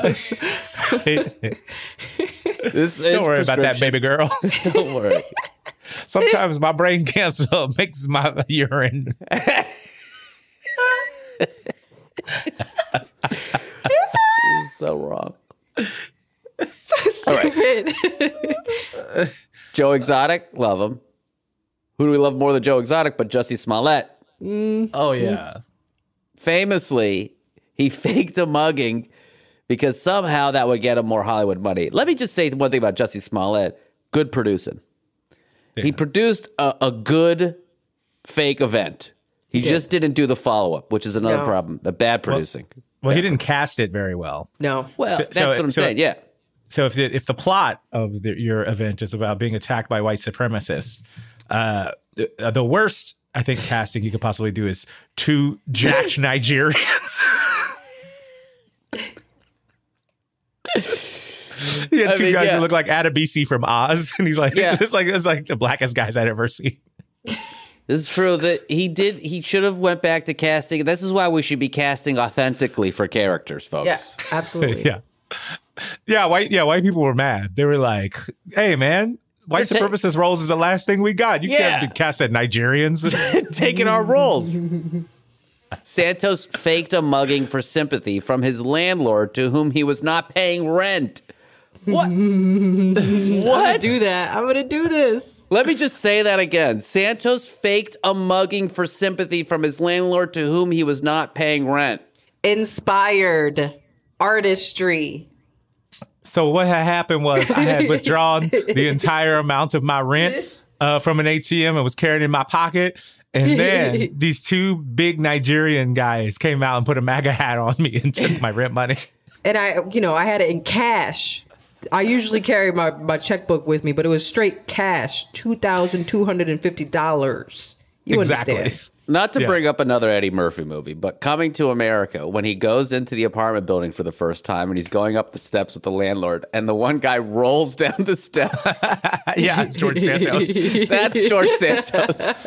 This Don't worry about that, baby girl. Don't worry. Sometimes my brain cancer makes my urine. So wrong. So stupid. All right. Joe Exotic, love him. Who do we love more than Joe Exotic but Jussie Smollett? Mm. Oh, yeah. Famously, he faked a mugging because somehow that would get him more Hollywood money. Let me just say one thing about Jussie Smollett. Good producing. Yeah. He produced a, a good fake event. He yeah. just didn't do the follow-up, which is another no. problem. The bad producing. Well, well bad he didn't cast it very well. No. Well, so, that's so, what I'm so, saying, yeah. So if the, if the plot of the, your event is about being attacked by white supremacists, uh, the, the worst... I think casting you could possibly do is two jacked Nigerians. He had two I mean, guys yeah. that look like Adebisi from Oz, and he's like, yeah. "It's like it's like the blackest guys I'd ever seen." This is true. That he did. He should have went back to casting. This is why we should be casting authentically for characters, folks. Yes, yeah, absolutely. yeah, yeah. White, yeah. White people were mad. They were like, "Hey, man." White ta- supremacist roles is the last thing we got. You yeah. can't be cast at Nigerians. Taking our roles. Santos faked a mugging for sympathy from his landlord to whom he was not paying rent. What? What? I'm gonna do that. I'm going to do this. Let me just say that again. Santos faked a mugging for sympathy from his landlord to whom he was not paying rent. Inspired. Artistry. So what had happened was I had withdrawn the entire amount of my rent uh, from an A T M and was carrying it in my pocket. And then these two big Nigerian guys came out and put a MAGA hat on me and took my rent money. And I, you know, I had it in cash. I usually carry my, my checkbook with me, but it was straight cash, two thousand two hundred fifty dollars. You Exactly. understand? Not to Yeah. bring up another Eddie Murphy movie, but Coming to America, when he goes into the apartment building for the first time and he's going up the steps with the landlord, and the one guy rolls down the steps. Yeah, it's George Santos. That's George Santos.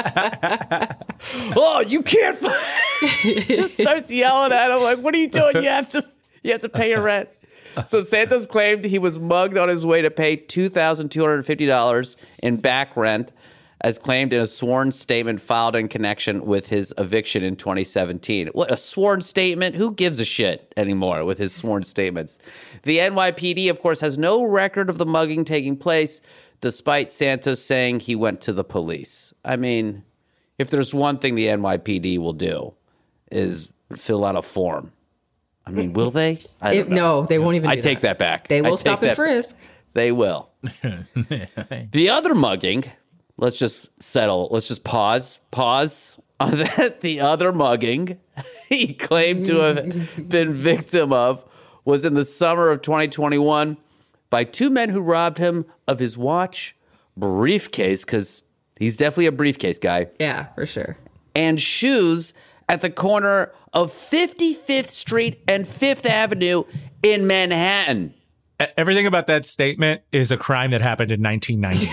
Oh, you can't. Just starts yelling at him like, "What are you doing? You have to, you have to pay your rent." So Santos claimed he was mugged on his way to pay two thousand two hundred fifty dollars in back rent, as claimed in a sworn statement filed in connection with his eviction in twenty seventeen. What, a sworn statement? Who gives a shit anymore with his sworn statements? The N Y P D, of course, has no record of the mugging taking place, despite Santos saying he went to the police. I mean, if there's one thing the N Y P D will do, is fill out a form. I mean, will they? I It- no, they won't even I do take that. that. back. They I will take stop and that- frisk. They will. The other mugging, let's just settle, let's just pause, pause on that. The other mugging he claimed to have been victim of was in the summer of twenty twenty-one by two men who robbed him of his watch, briefcase, because he's definitely a briefcase guy, Yeah, for sure. and shoes at the corner of fifty-fifth Street and Fifth Avenue in Manhattan. E- Everything about that statement is a crime that happened in nineteen ninety.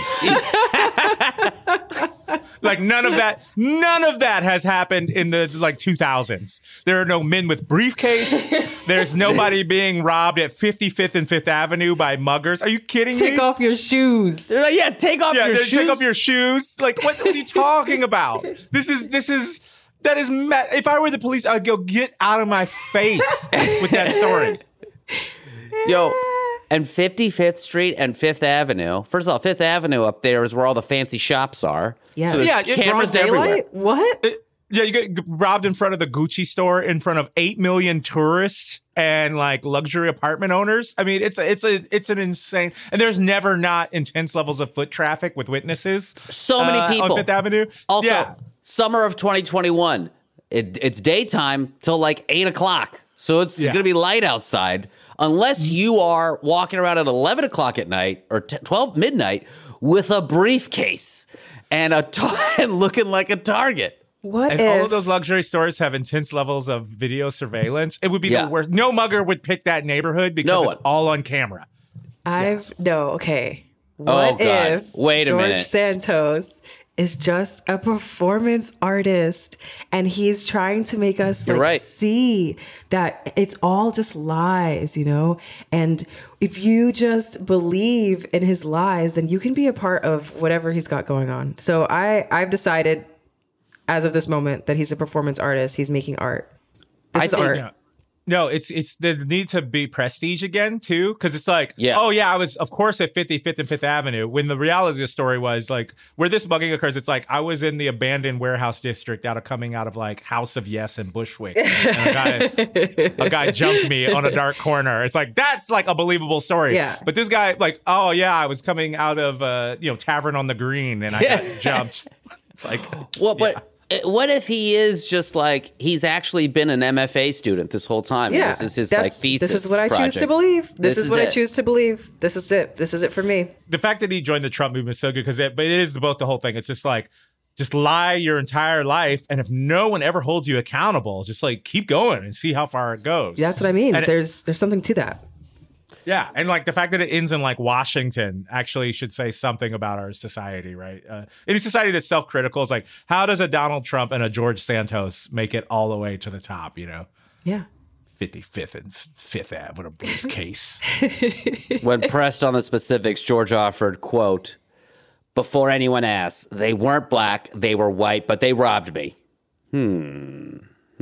Like none of that, none of that has happened in the like two thousands. There are no men with briefcase. There's nobody being robbed at fifty-fifth and Fifth Avenue by muggers. Are you kidding me? Take off your shoes. They're like, yeah, take off yeah, your they shoes. Take off your shoes. Like what, what are you talking about? This is this is that is. Ma- if I were the police, I'd go get out of my face with that story. Yo, and fifty-fifth Street and Fifth Avenue. First of all, Fifth Avenue up there is where all the fancy shops are. Yeah. So there's Yeah, it- cameras Broad everywhere. daylight? What? Yeah, you get robbed in front of the Gucci store in front of eight million tourists and like luxury apartment owners. I mean, it's a, it's a it's an insane, and there's never not intense levels of foot traffic with witnesses. So many uh, people. on Fifth Avenue. Also, yeah. summer of twenty twenty-one. It, it's daytime till like eight o'clock. So it's Yeah. going to be light outside. Unless you are walking around at eleven o'clock at night or t- twelve midnight with a briefcase and a tar- and looking like a target. What And if all of those luxury stores have intense levels of video surveillance. It would be Yeah. the worst. No mugger would pick that neighborhood because No it's one. all on camera. I've no, okay. Oh, What God. if Wait a George minute. Santos is just a performance artist and he's trying to make us You're like, right. see that it's all just lies, you know? And if you just believe in his lies, then you can be a part of whatever he's got going on. So I I've decided as of this moment that he's a performance artist. He's making art. This I is think- art. Yeah. No, it's it's the need to be prestige again too, because it's like, Yeah. oh yeah, I was of course at fifty-fifth and Fifth Avenue. When the reality of the story was like where this mugging occurs, it's like I was in the abandoned warehouse district out of coming out of like House of Yes and Bushwick, and a guy a guy jumped me on a dark corner. It's like that's like a believable story. Yeah. But this guy, like, oh yeah, I was coming out of uh, you know Tavern on the Green, and I got jumped. It's like, Well, but uh, what if he is just like he's actually been an M F A student this whole time? Yeah, This is his that's- like thesis. This is what I choose project. to believe. This, This is, is what I it. choose to believe. This is it. This is it for me. the fact that he joined the Trump movement is so good because it, but it is both the whole thing. It's just like, just lie your entire life, and if no one ever holds you accountable, just like keep going and see how far it goes. That's what I mean. And it- there's there's something to that. yeah, and like the fact that it ends in like Washington actually should say something about our society, right? Uh, any society that's self-critical is like, how does a Donald Trump and a George Santos make it all the way to the top? You know, Yeah. fifty-fifth and Fifth Ave with a briefcase. When pressed on the specifics, George offered, quote, "Before anyone asks, they weren't black, they were white, but they robbed me." Hmm.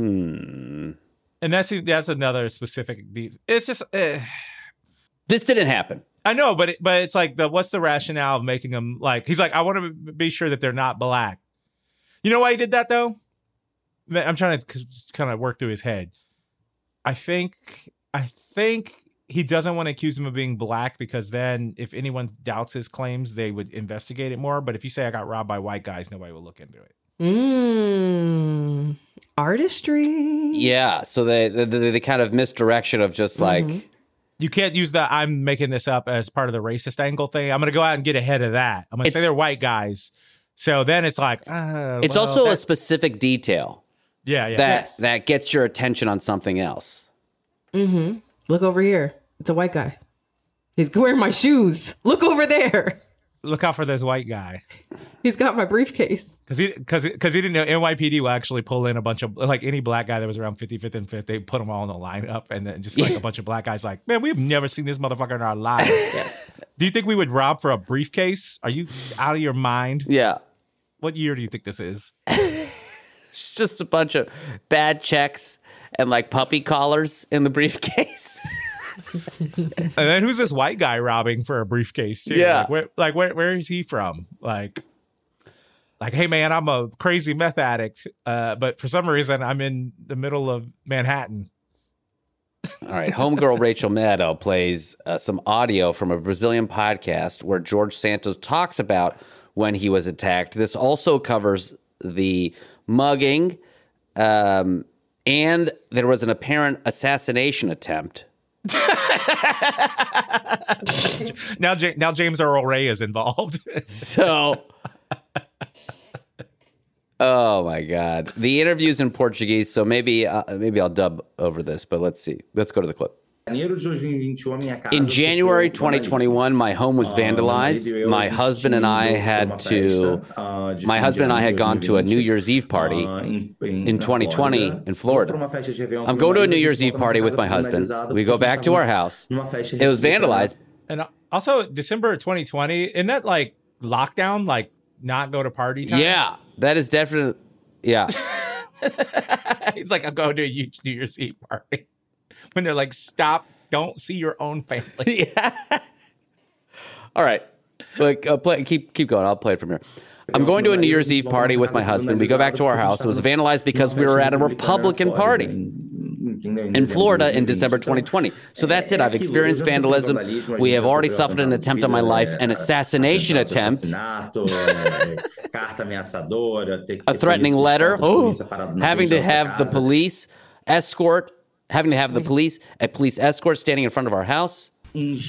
Hmm. And that's that's another specific. It's just. Uh, This didn't happen. I know, but it, but it's like the what's the rationale of making them like he's like I want to be sure that they're not black. You know why he did that though? I'm trying to kind of work through his head. I think I think he doesn't want to accuse him of being black because then if anyone doubts his claims, they would investigate it more. But if you say I got robbed by white guys, nobody will look into it. Mm, artistry. Yeah. So the, the, the, the kind of misdirection of just like. Mm-hmm. You can't use the I'm making this up as part of the racist angle thing. I'm going to go out and get ahead of that. I'm going to say they're white guys. So then it's like, uh, it's well, also that, a specific detail. Yeah, yeah. That, Yes. that gets your attention on something else. Mm-hmm. Look over here. It's a white guy. He's wearing my shoes. Look over there. Look out for this white guy. He's got my briefcase. Because he, cause, cause he didn't know N Y P D will actually pull in a bunch of, like any black guy that was around fifty-fifth and fifth, they put them all in the lineup. And then just like a bunch of black guys like, man, we've never seen this motherfucker in our lives. Do you think we would rob for a briefcase? Are you out of your mind? Yeah. What year do you think this is? It's just a bunch of bad checks and like puppy collars in the briefcase. And then who's this white guy robbing for a briefcase too? Yeah. Like, where, like where, where is he from? Like, like, hey man, I'm a crazy meth addict, uh, but for some reason I'm in the middle of Manhattan. All right, homegirl Rachel Maddow plays uh, some audio from a Brazilian podcast where George Santos talks about when he was attacked. This also covers the mugging, um, and there was an apparent assassination attempt. now, J- now James Earl Ray is involved. So, oh my God, the interview's in Portuguese, so maybe uh, maybe I'll dub over this. But let's see. Let's go to the clip. In January twenty twenty-one, my home was vandalized. My husband and I had to. My husband and I had gone to a New Year's Eve party in twenty twenty in Florida. I'm going to a New Year's Eve party with my husband. We go back to our house. It was vandalized. And also, December of twenty twenty, isn't that like lockdown? Like not go to party time? Yeah, that is definitely. Yeah. He's like, I'm going to a huge New Year's Eve party. When they're like, stop, don't see your own family. Yeah. All right. Like, uh, play, keep keep going. I'll play it from here. I'm going to a New Year's Eve party with my husband. We go back to our house. It was vandalized because we were at a Republican party in Florida in December twenty twenty. So that's it. I've experienced vandalism. We have already suffered an attempt on my life, an assassination attempt, a threatening letter, oh, having to have the police escort. Having to have the police, a police escort standing in front of our house. In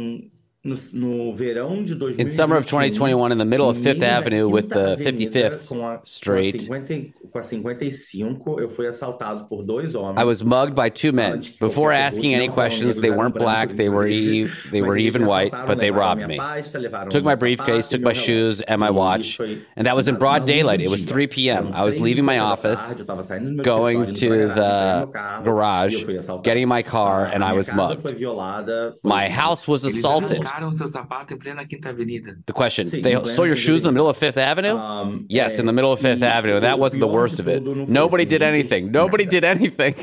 summer of twenty twenty-one, in the middle of Fifth Avenue with the fifty-fifth Street, I was mugged by two men. Before asking any questions, they weren't black, they were e- they were even white, but they robbed me. Took my briefcase, took my shoes and my watch, and that was in broad daylight. It was three p.m. I was leaving my office, going to the garage, getting in my car, and I was mugged. My house was assaulted. The question, they stole your shoes in the middle of Fifth Avenue? Yes, in the middle of Fifth Avenue. That wasn't the worst of it. Nobody did anything. Nobody did anything.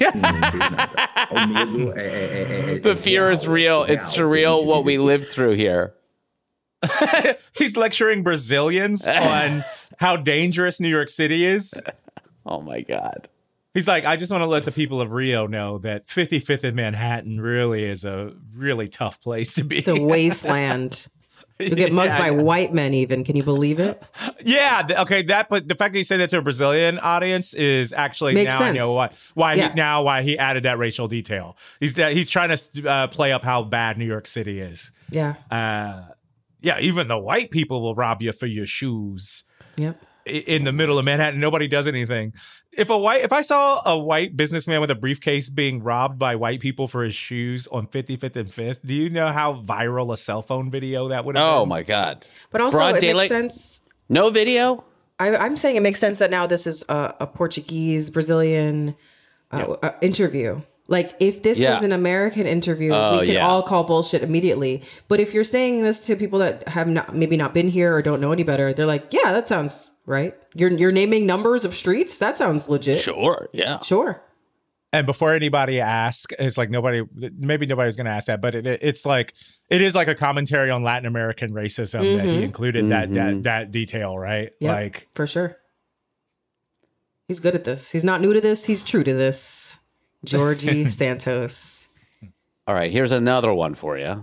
The fear is real. It's surreal what we lived through here. He's lecturing Brazilians on how dangerous New York City is. Oh my God. He's like, I just want to let the people of Rio know that fifty-fifth in Manhattan really is a really tough place to be. The wasteland. You get mugged yeah. by white men even. Can you believe it? Yeah. Okay. That, but the fact that he said that to a Brazilian audience is actually Makes now sense. I know why, why yeah. he, now why he added that racial detail. He's that he's trying to uh, play up how bad New York City is. Yeah. Uh, yeah. Even the white people will rob you for your shoes. Yep. In the middle of Manhattan, nobody does anything. If a white, if I saw a white businessman with a briefcase being robbed by white people for his shoes on fifty-fifth and fifth, do you know how viral a cell phone video that would have Oh been? my God. But also, Broad it daylight? makes sense. No video? I, I'm saying it makes sense that now this is a, a Portuguese, Brazilian uh, Yeah. uh, interview. Like, if this Yeah. was an American interview, Oh, we could yeah. all call bullshit immediately. But if you're saying this to people that have not, maybe not been here or don't know any better, they're like, yeah, that sounds right. You're you're naming numbers of streets? That sounds legit. Sure, yeah. Sure. And before anybody asks, it's like nobody, maybe nobody's going to ask that, but it, it's like, it is like a commentary on Latin American racism mm-hmm. that he included mm-hmm. that, that, that detail, right? Yep, like, for sure. He's good at this. He's not new to this. He's true to this. Georgie Santos. All right, here's another one for you.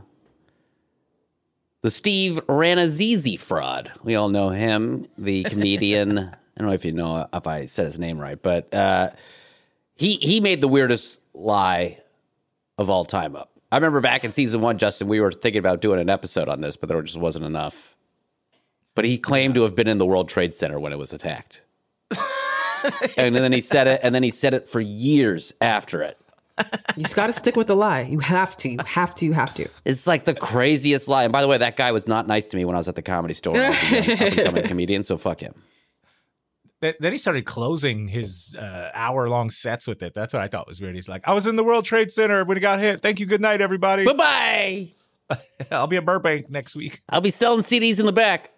The Steve Ranazizi fraud. We all know him, the comedian. I don't know if you know if I said his name right, but uh, he he made the weirdest lie of all time up. I remember back in season one, Justin, we were thinking about doing an episode on this, but there just wasn't enough. But he claimed to have been in the World Trade Center when it was attacked. And then he said it, and then he said it for years after it. You just got to stick with the lie. You have to. You have to. You have to. It's like the craziest lie. And by the way, that guy was not nice to me when I was at the Comedy Store. When I was a young up-and-coming comedian, so fuck him. Then he started closing his uh, hour-long sets with it. That's what I thought was weird. He's like, I was in the World Trade Center when it got hit. Thank you. Good night, everybody. Bye-bye. I'll be at Burbank next week. I'll be selling C Ds in the back.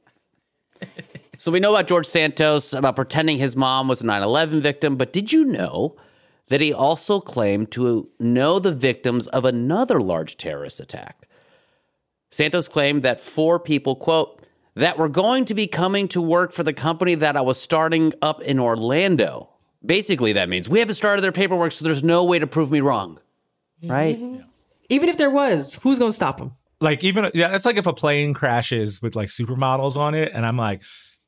So we know about George Santos, about pretending his mom was a nine eleven victim. But did you know that he also claimed to know the victims of another large terrorist attack? Santos claimed that four people, quote, that were going to be coming to work for the company that I was starting up in Orlando. Basically, that means we haven't started their paperwork, so there's no way to prove me wrong. Right? Mm-hmm. Even if there was, who's going to stop them? Like, even, yeah, that's like if a plane crashes with like supermodels on it, and I'm like,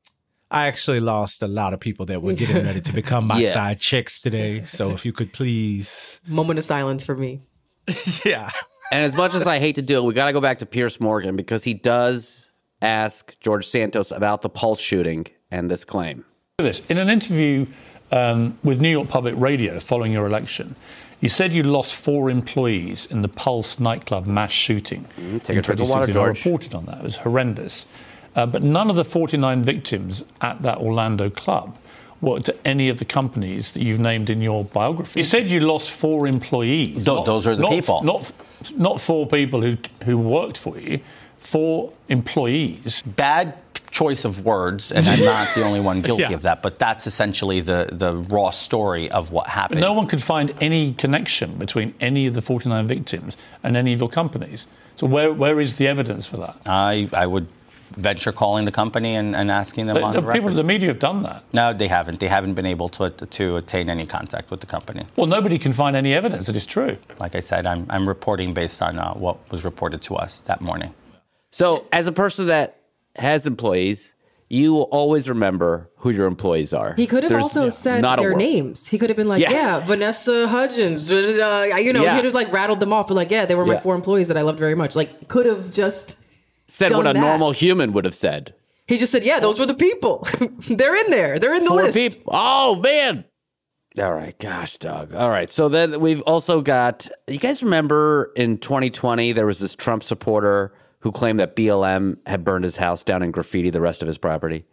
I actually lost a lot of people that were getting ready to become my Yeah. side chicks today. So if you could please. Moment of silence for me. Yeah. And as much as I hate to do it, we got to go back to Pierce Morgan because he does ask George Santos about the Pulse shooting and this claim. This in an interview um, with New York Public Radio following your election, you said you lost four employees in the Pulse nightclub mass shooting. Mm, take a drink of water, I George. reported on that. It was horrendous. Uh, but none of the forty-nine victims at that Orlando club worked at any of the companies that you've named in your biography. You said you lost four employees. Th- those are the not, people. Not, not four people who who worked for you. Four employees. Bad choice of words, and I'm not the only one guilty Yeah. of that, but that's essentially the, the raw story of what happened. No one could find any connection between any of the forty-nine victims and any of your companies. So where where is the evidence for that? I, I would venture calling the company and, and asking them The, on the the people, record. the media have done that. No, they haven't. They haven't been able to to attain any contact with the company. Well, nobody can find any evidence that it's true. Like I said, I'm I'm reporting based on uh, what was reported to us that morning. So as a person that has employees, you will always remember who your employees are. He could have There's also said not a their world. names. He could have been like, Yeah. yeah, Vanessa Hudgens. Uh, you know, Yeah. he could have like rattled them off. But like, yeah, they were my Yeah. four employees that I loved very much. Like, could have just Said done what a that. normal human would have said. He just said, yeah, those were the people. They're in there. They're in the Four list. people. Oh, man. All right. Gosh, Doug. All right. So then we've also got, you guys remember in twenty twenty, there was this Trump supporter who claimed that B L M had burned his house down and graffiti the rest of his property.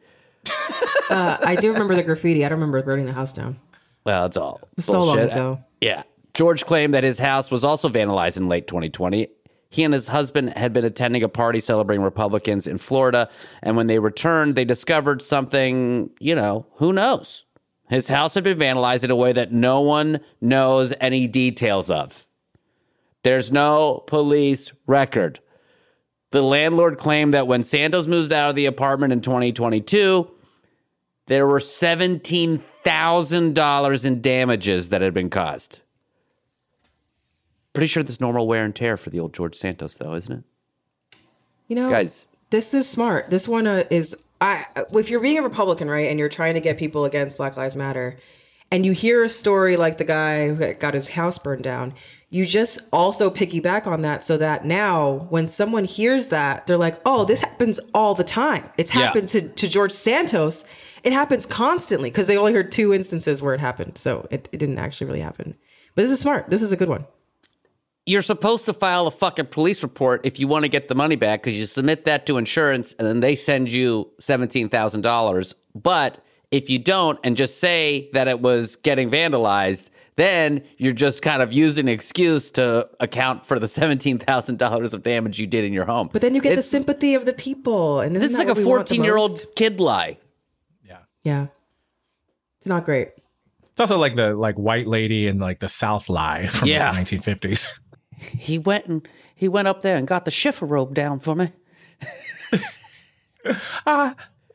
Uh, I do remember the graffiti. I don't remember burning the house down. Well, it's all was so long bullshit. ago. Yeah. George claimed that his house was also vandalized in late twenty twenty. He and his husband had been attending a party celebrating Republicans in Florida, and when they returned, they discovered something, you know, who knows? His house had been vandalized in a way that no one knows any details of. There's no police record. The landlord claimed that when Santos moved out of the apartment in twenty twenty-two, there were seventeen thousand dollars in damages that had been caused. Pretty sure there's normal wear and tear for the old George Santos, though, isn't it? You know, Guys. this is smart. This one uh, is, I. if you're being a Republican, right, and you're trying to get people against Black Lives Matter, and you hear a story like the guy who got his house burned down, you just also piggyback on that so that now when someone hears that, they're like, oh, this happens all the time. It's Yeah. happened to, to George Santos. It happens constantly because they only heard two instances where it happened. So it, it didn't actually really happen. But this is smart. This is a good one. You're supposed to file a fucking police report if you want to get the money back because you submit that to insurance and then they send you seventeen thousand dollars. But if you don't and just say that it was getting vandalized, then you're just kind of using an excuse to account for the seventeen thousand dollars of damage you did in your home. But then you get It's- the sympathy of the people. And This is like a fourteen-year-old kid lie. Yeah. It's not great. It's also like the like white lady in like the South lie from Yeah. the nineteen fifties. He went and he went up there and got the Schiffer robe down for me. Uh,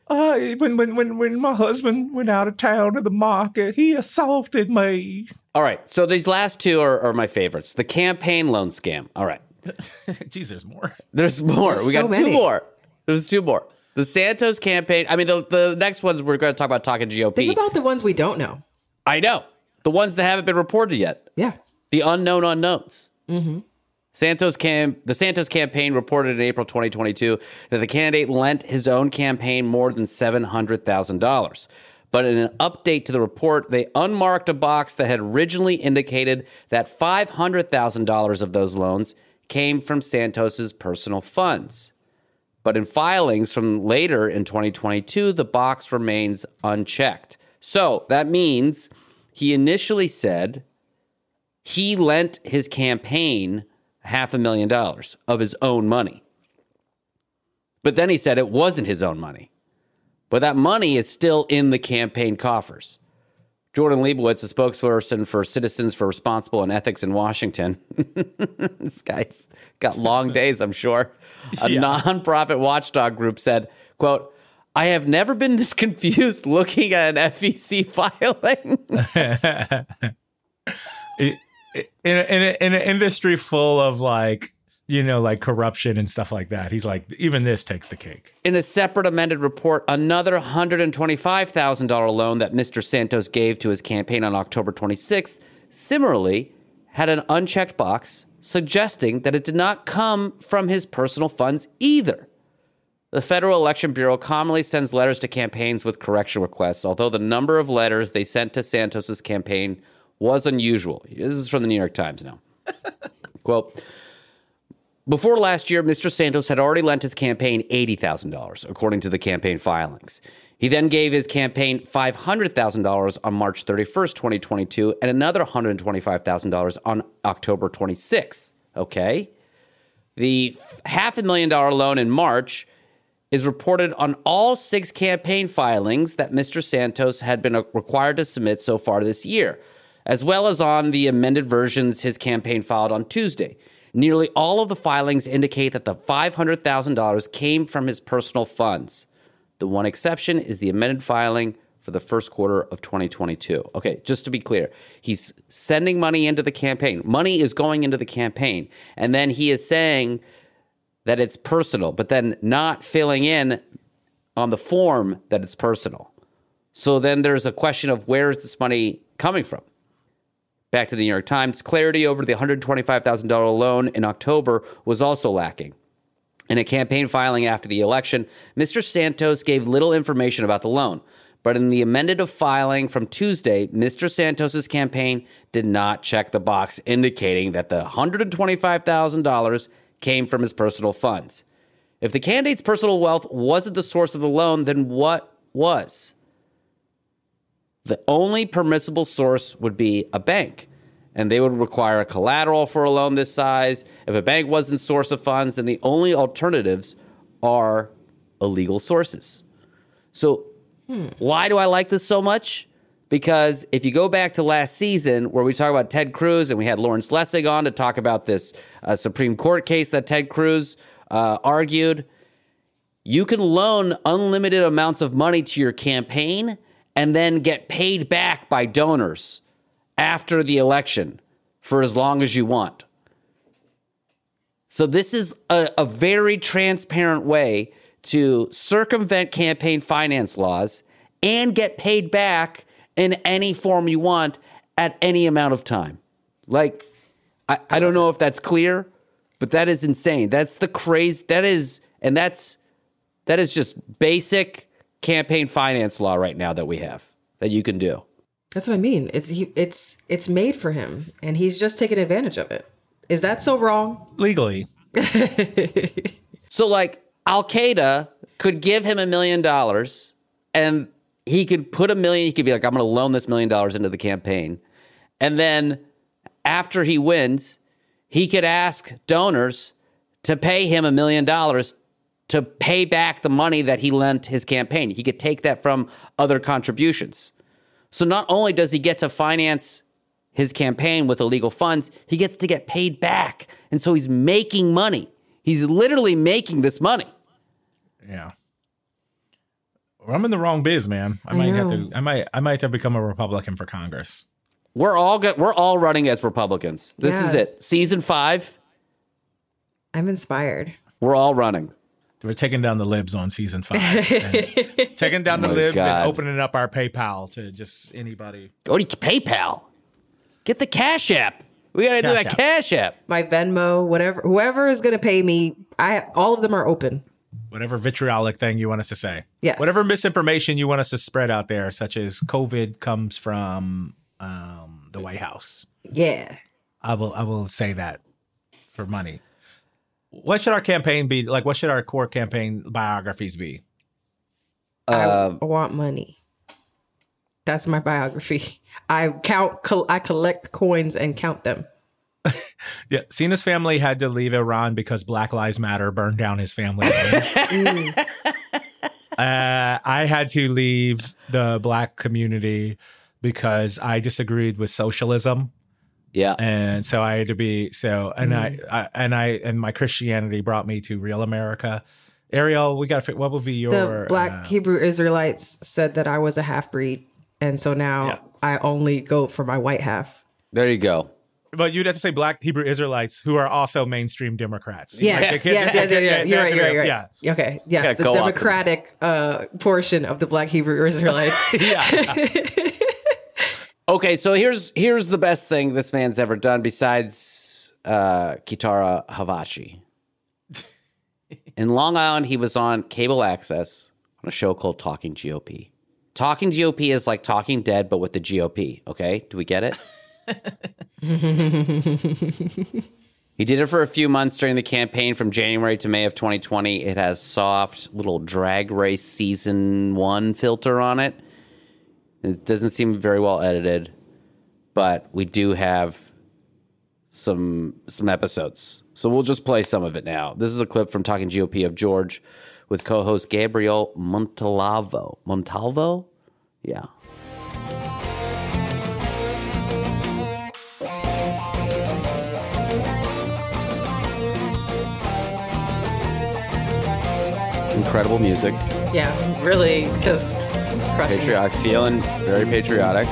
uh, when, when, when, when my husband went out of town to the market, he assaulted me. All right. So these last two are, are my favorites. The campaign loan scam. All right. Jeez, there's more. There's more. There's we so got two many. more. There's two more. The Santos campaign. I mean, the, the next ones we're going to talk about talking G O P. Think about the ones we don't know. I know. The ones that haven't been reported yet. Yeah. The unknown unknowns. Mm-hmm. Santos cam- the Santos campaign reported in April twenty twenty-two that the candidate lent his own campaign more than seven hundred thousand dollars. But in an update to the report, they unmarked a box that had originally indicated that five hundred thousand dollars of those loans came from Santos's personal funds. But in filings from later in twenty twenty-two, the box remains unchecked. So that means he initially said he lent his campaign half a million dollars of his own money. But then he said it wasn't his own money. But that money is still in the campaign coffers. Jordan Leibowitz, a spokesperson for Citizens for Responsible and Ethics in Washington. This guy's got long days, I'm sure. A yeah. nonprofit watchdog group said, quote, I have never been this confused looking at an F E C filing. in, in, a, in an industry full of like, you know, like corruption and stuff like that. He's like, even this takes the cake. In a separate amended report, another one hundred twenty-five thousand dollars loan that Mister Santos gave to his campaign on October twenty-sixth similarly had an unchecked box suggesting that it did not come from his personal funds either. The Federal Election Bureau commonly sends letters to campaigns with correction requests, although the number of letters they sent to Santos's campaign was unusual. This is from the New York Times now. Quote, before last year, Mister Santos had already lent his campaign eighty thousand dollars, according to the campaign filings. He then gave his campaign five hundred thousand dollars on March thirty-first, twenty twenty-two, and another one hundred twenty-five thousand dollars on October twenty-sixth. Okay? The half a million dollar loan in March is reported on all six campaign filings that Mister Santos had been required to submit so far this year, as well as on the amended versions his campaign filed on Tuesday. Nearly all of the filings indicate that the five hundred thousand dollars came from his personal funds. The one exception is the amended filing for the first quarter of twenty twenty-two. Okay, just to be clear, he's sending money into the campaign. Money is going into the campaign, and then he is saying that it's personal, but then not filling in on the form that it's personal. So then there's a question of where is this money coming from? Back to the New York Times, clarity over the one hundred twenty-five thousand dollars loan in October was also lacking. In a campaign filing after the election, Mister Santos gave little information about the loan. But in the amended filing from Tuesday, Mister Santos's campaign did not check the box indicating that the one hundred twenty-five thousand dollars came from his personal funds. If the candidate's personal wealth wasn't the source of the loan, then what was? The only permissible source would be a bank, and they would require a collateral for a loan this size. If a bank wasn't source of funds, then the only alternatives are illegal sources. So hmm. why do I like this so much? Because if you go back to last season where we talk about Ted Cruz and we had Lawrence Lessig on to talk about this uh, Supreme Court case that Ted Cruz uh, argued, you can loan unlimited amounts of money to your campaign and then get paid back by donors after the election for as long as you want. So this is a, a very transparent way to circumvent campaign finance laws and get paid back in any form you want at any amount of time. Like, I, I don't know if that's clear, but that is insane. That's the craze. That is, and that's, that is just basic campaign finance law right now that we have that you can do. That's what I mean. It's he, it's it's made for him, and he's just taking advantage of it. Is that so wrong? Legally. So, like, Al Qaeda could give him a million dollars, and he could put a million. He could be like, "I'm going to loan this million dollars into the campaign," and then after he wins, he could ask donors to pay him a million dollars to pay back the money that he lent his campaign. He could take that from other contributions. So not only does he get to finance his campaign with illegal funds, he gets to get paid back. And so he's making money. He's literally making this money. Yeah. I'm in the wrong biz, man. I, I might have know. to. I might. I might have become a Republican for Congress. We're all go- we're all running as Republicans. This Yeah. is it. Season five. I'm inspired. We're all running. We're taking down the libs on season five. and taking down the Oh my libs God. and opening up our PayPal to just anybody. Go to PayPal. Get the Cash App. We gotta do Cash that App. Cash App. My Venmo, whatever, whoever is going to pay me, I all of them are open. Whatever vitriolic thing you want us to say. Yes. Whatever misinformation you want us to spread out there, such as COVID comes from um, the White House. Yeah. I will. I will say that for money. What should our campaign be like? What should our core campaign biographies be? Uh, I want money. That's my biography. I count. Col- I collect coins and count them. Yeah, Cena's family had to leave Iran because Black Lives Matter burned down his family. uh, I had to leave the black community because I disagreed with socialism. Yeah, and so I had to be so, and Mm. I, I and I and my Christianity brought me to real America. Ariel, we got to. What would be your The Black uh, Hebrew Israelites said that I was a half breed, and so now Yeah. I only go for my white half. There you go. But you'd have to say Black Hebrew Israelites who are also mainstream Democrats. Yes, Like, they yes, can't yes, just- yes, they yes, can't- You're they right, have you're to right, be- you're Yeah. right. Okay, yes, Gotta the co-opt them. Democratic uh, portion of the Black Hebrew Israelites. Okay, so here's here's the best thing this man's ever done besides uh, Kitara Havashi. In Long Island, he was on cable access on a show called Talking G O P. Talking G O P is like Talking Dead, but with the G O P. Okay, do we get it? He did it for a few months during the campaign from January to May of twenty twenty. It has soft little Drag Race season one filter on it. It doesn't seem very well edited, but we do have some some episodes. So we'll just play some of it now. This is a clip from Talking G O P of George with co-host Gabriel Montalvo. Montalvo? Yeah. Incredible music. Yeah, really just crushing. Patri- I'm feeling very patriotic.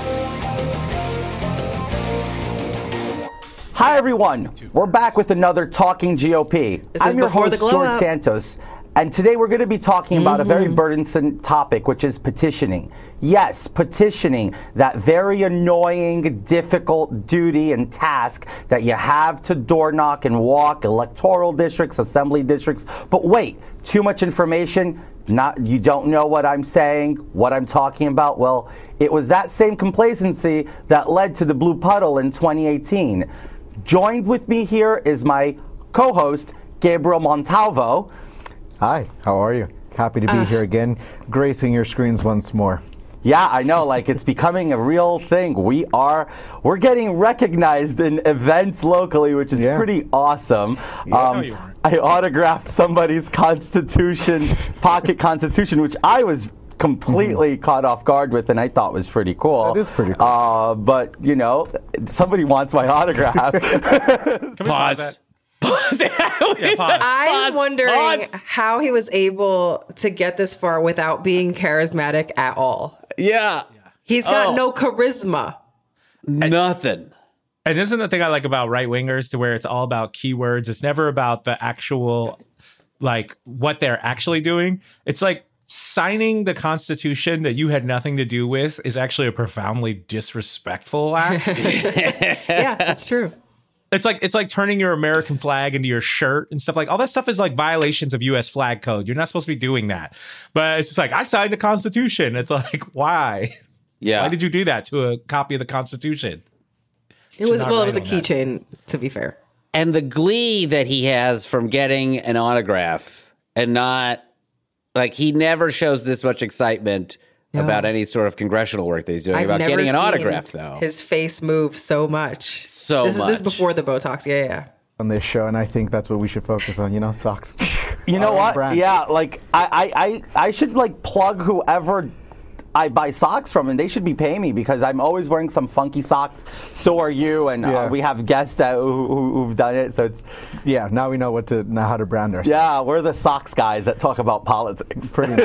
Hi, everyone. We're back with another Talking G O P. This I'm is your before the host, glow George up. Santos, and today we're going to be talking about a very Mhm. burdensome topic, which is petitioning. Yes, petitioning, that very annoying, difficult duty and task that you have to door knock and walk electoral districts, assembly districts. But wait, too much information? Not, you don't know what I'm saying, what I'm talking about? Well, it was that same complacency that led to the Blue Puddle in twenty eighteen. Joined with me here is my co-host, Gabriel Montalvo. Hi, how are you? Happy to be Uh. here again, gracing your screens once more. Yeah, I know, like it's becoming a real thing. We are, we're getting recognized in events locally, which is Yeah. pretty awesome. Yeah. Um, No, you I autographed somebody's Constitution, pocket Constitution, which I was completely caught off guard with and I thought was pretty cool. That is pretty cool. Uh, but, you know, somebody wants my autograph. Pause. Yeah, pause. I'm Pause. wondering Pause. how he was able to get this far without being charismatic at all. Yeah. He's got Oh. no charisma. Nothing. And isn't the thing I like about right wingers to where it's all about keywords? It's never about the actual, like what they're actually doing. It's like signing the Constitution that you had nothing to do with is actually a profoundly disrespectful act. Yeah, that's true. It's like it's like turning your American flag into your shirt and stuff like all that stuff is like violations of U S flag code. You're not supposed to be doing that. But it's just like I signed the Constitution. It's like why? Yeah. Why did you do that to a copy of the Constitution? It was not well, it write was a on that. keychain, to be fair. And the glee that he has from getting an autograph and not like he never shows this much excitement No. about any sort of congressional work that he's doing I've about never getting an seen autograph though. His face move so much. So this Is, this is much. before the Botox. Yeah, yeah. On this show, and I think that's what we should focus on, you know, socks. You know Our own what? brand. Yeah, like I, I, I, I should like plug whoever I buy socks from, and they should be paying me because I'm always wearing some funky socks. So are you, and Yeah. uh, we have guests that, who, who, who've done it. So it's Yeah, now we know what to know how to brand ourselves. yeah, we're the socks guys that talk about politics. Pretty much.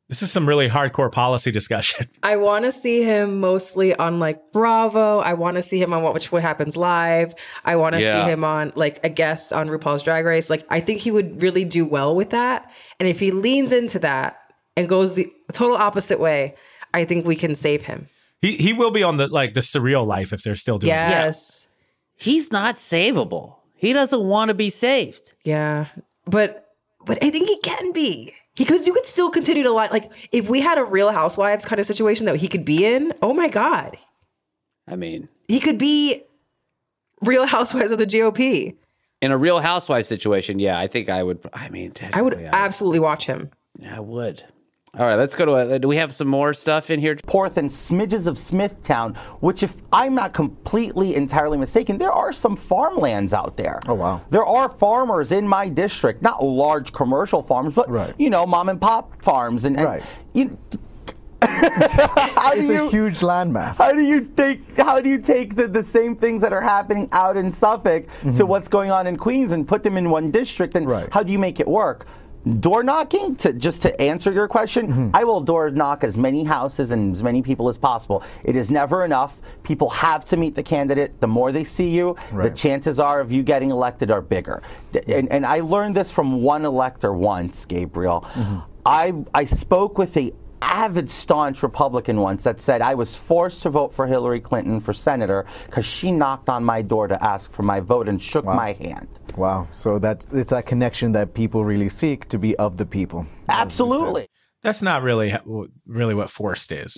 This is some really hardcore policy discussion. I want to see him mostly on like Bravo. I want to see him on What Which What Happens Live. I want to Yeah. see him on like a guest on RuPaul's Drag Race. Like I think he would really do well with that. And if he leans into that and goes the total opposite way, I think we can save him. He he will be on the like the Surreal Life if they're still doing it. Yes. He's not savable. He doesn't want to be saved. Yeah. But but I think he can be. Because you could still continue to like like if we had a Real Housewives kind of situation that he could be in, oh my God. I mean, He could be Real Housewives of the G O P. in a Real Housewives situation, yeah, I think I would. I mean, I would technically, absolutely watch him. I would. All right, let's go to. A, do we have some more stuff in here? Porth and smidges of Smithtown, which, if I'm not completely entirely mistaken, there are some farmlands out there. Oh, wow. There are farmers in my district, not large commercial farms, but, you know, mom and pop farms. And, and right. You, how do It's you, a huge landmass. How do you think? How do you take the, the same things that are happening out in Suffolk Mm-hmm. to what's going on in Queens and put them in one district? And how do you make it work? Door knocking, to just to answer your question, Mm-hmm. I will door knock as many houses and as many people as possible. It is never enough. People have to meet the candidate. The more they see you, the Right. chances are of you getting elected are bigger. Th- And, and I learned this from one elector once, Gabriel. Mm-hmm. I I spoke with a avid, staunch Republican once that said I was forced to vote for Hillary Clinton for senator because she knocked on my door to ask for my vote and shook Wow. my hand. Wow. So that's it's that connection that people really seek to be of the people. Absolutely. That's not really really what forced is.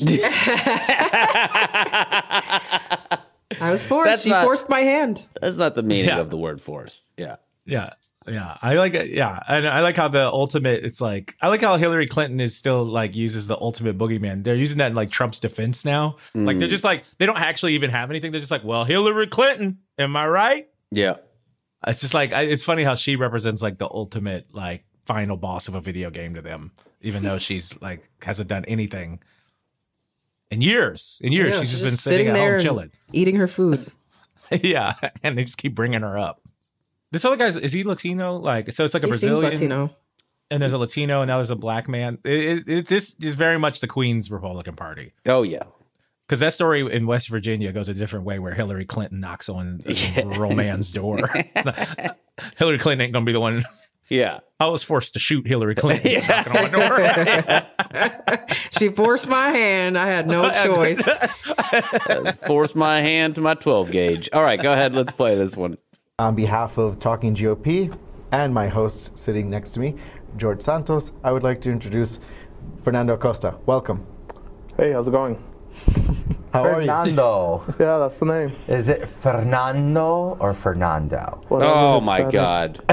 I was forced. That's She not- forced my hand. That's not the meaning Yeah. of the word force. Yeah. Yeah. Yeah. I like it. Yeah. And I like how the ultimate, it's like, I like how Hillary Clinton is still like uses the ultimate boogeyman. They're using that in like Trump's defense now. Like they're Mm. just like, they don't actually even have anything. They're just like, well, Hillary Clinton, am I right? Yeah. It's just like, I, it's funny how she represents like the ultimate, like final boss of a video game to them, even though she's like, hasn't done anything in years. In years. Yeah, she's just been sitting, there at home and chilling. eating her food. Yeah. And they just keep bringing her up. This other guy's, is he Latino? Like, so it's like a He seems Brazilian. Latino. And there's a Latino, and now there's a black man. It, it, it, this is very much the Queen's Republican Party. Oh, yeah. Because that story in West Virginia goes a different way, where Hillary Clinton knocks on a rural man's door. It's not, Hillary Clinton ain't going to be the one. Yeah. I was forced to shoot Hillary Clinton knocking on my door. She forced my hand. I had no choice. Force my hand to my twelve gauge. All right, go ahead. Let's play this one. On behalf of Talking G O P and my host sitting next to me, George Santos, I would like to introduce Fernando Acosta. Welcome. Hey, how's it going? How are you? Fernando. Yeah, that's the name. Is it Fernando or Fernando? Oh, my God.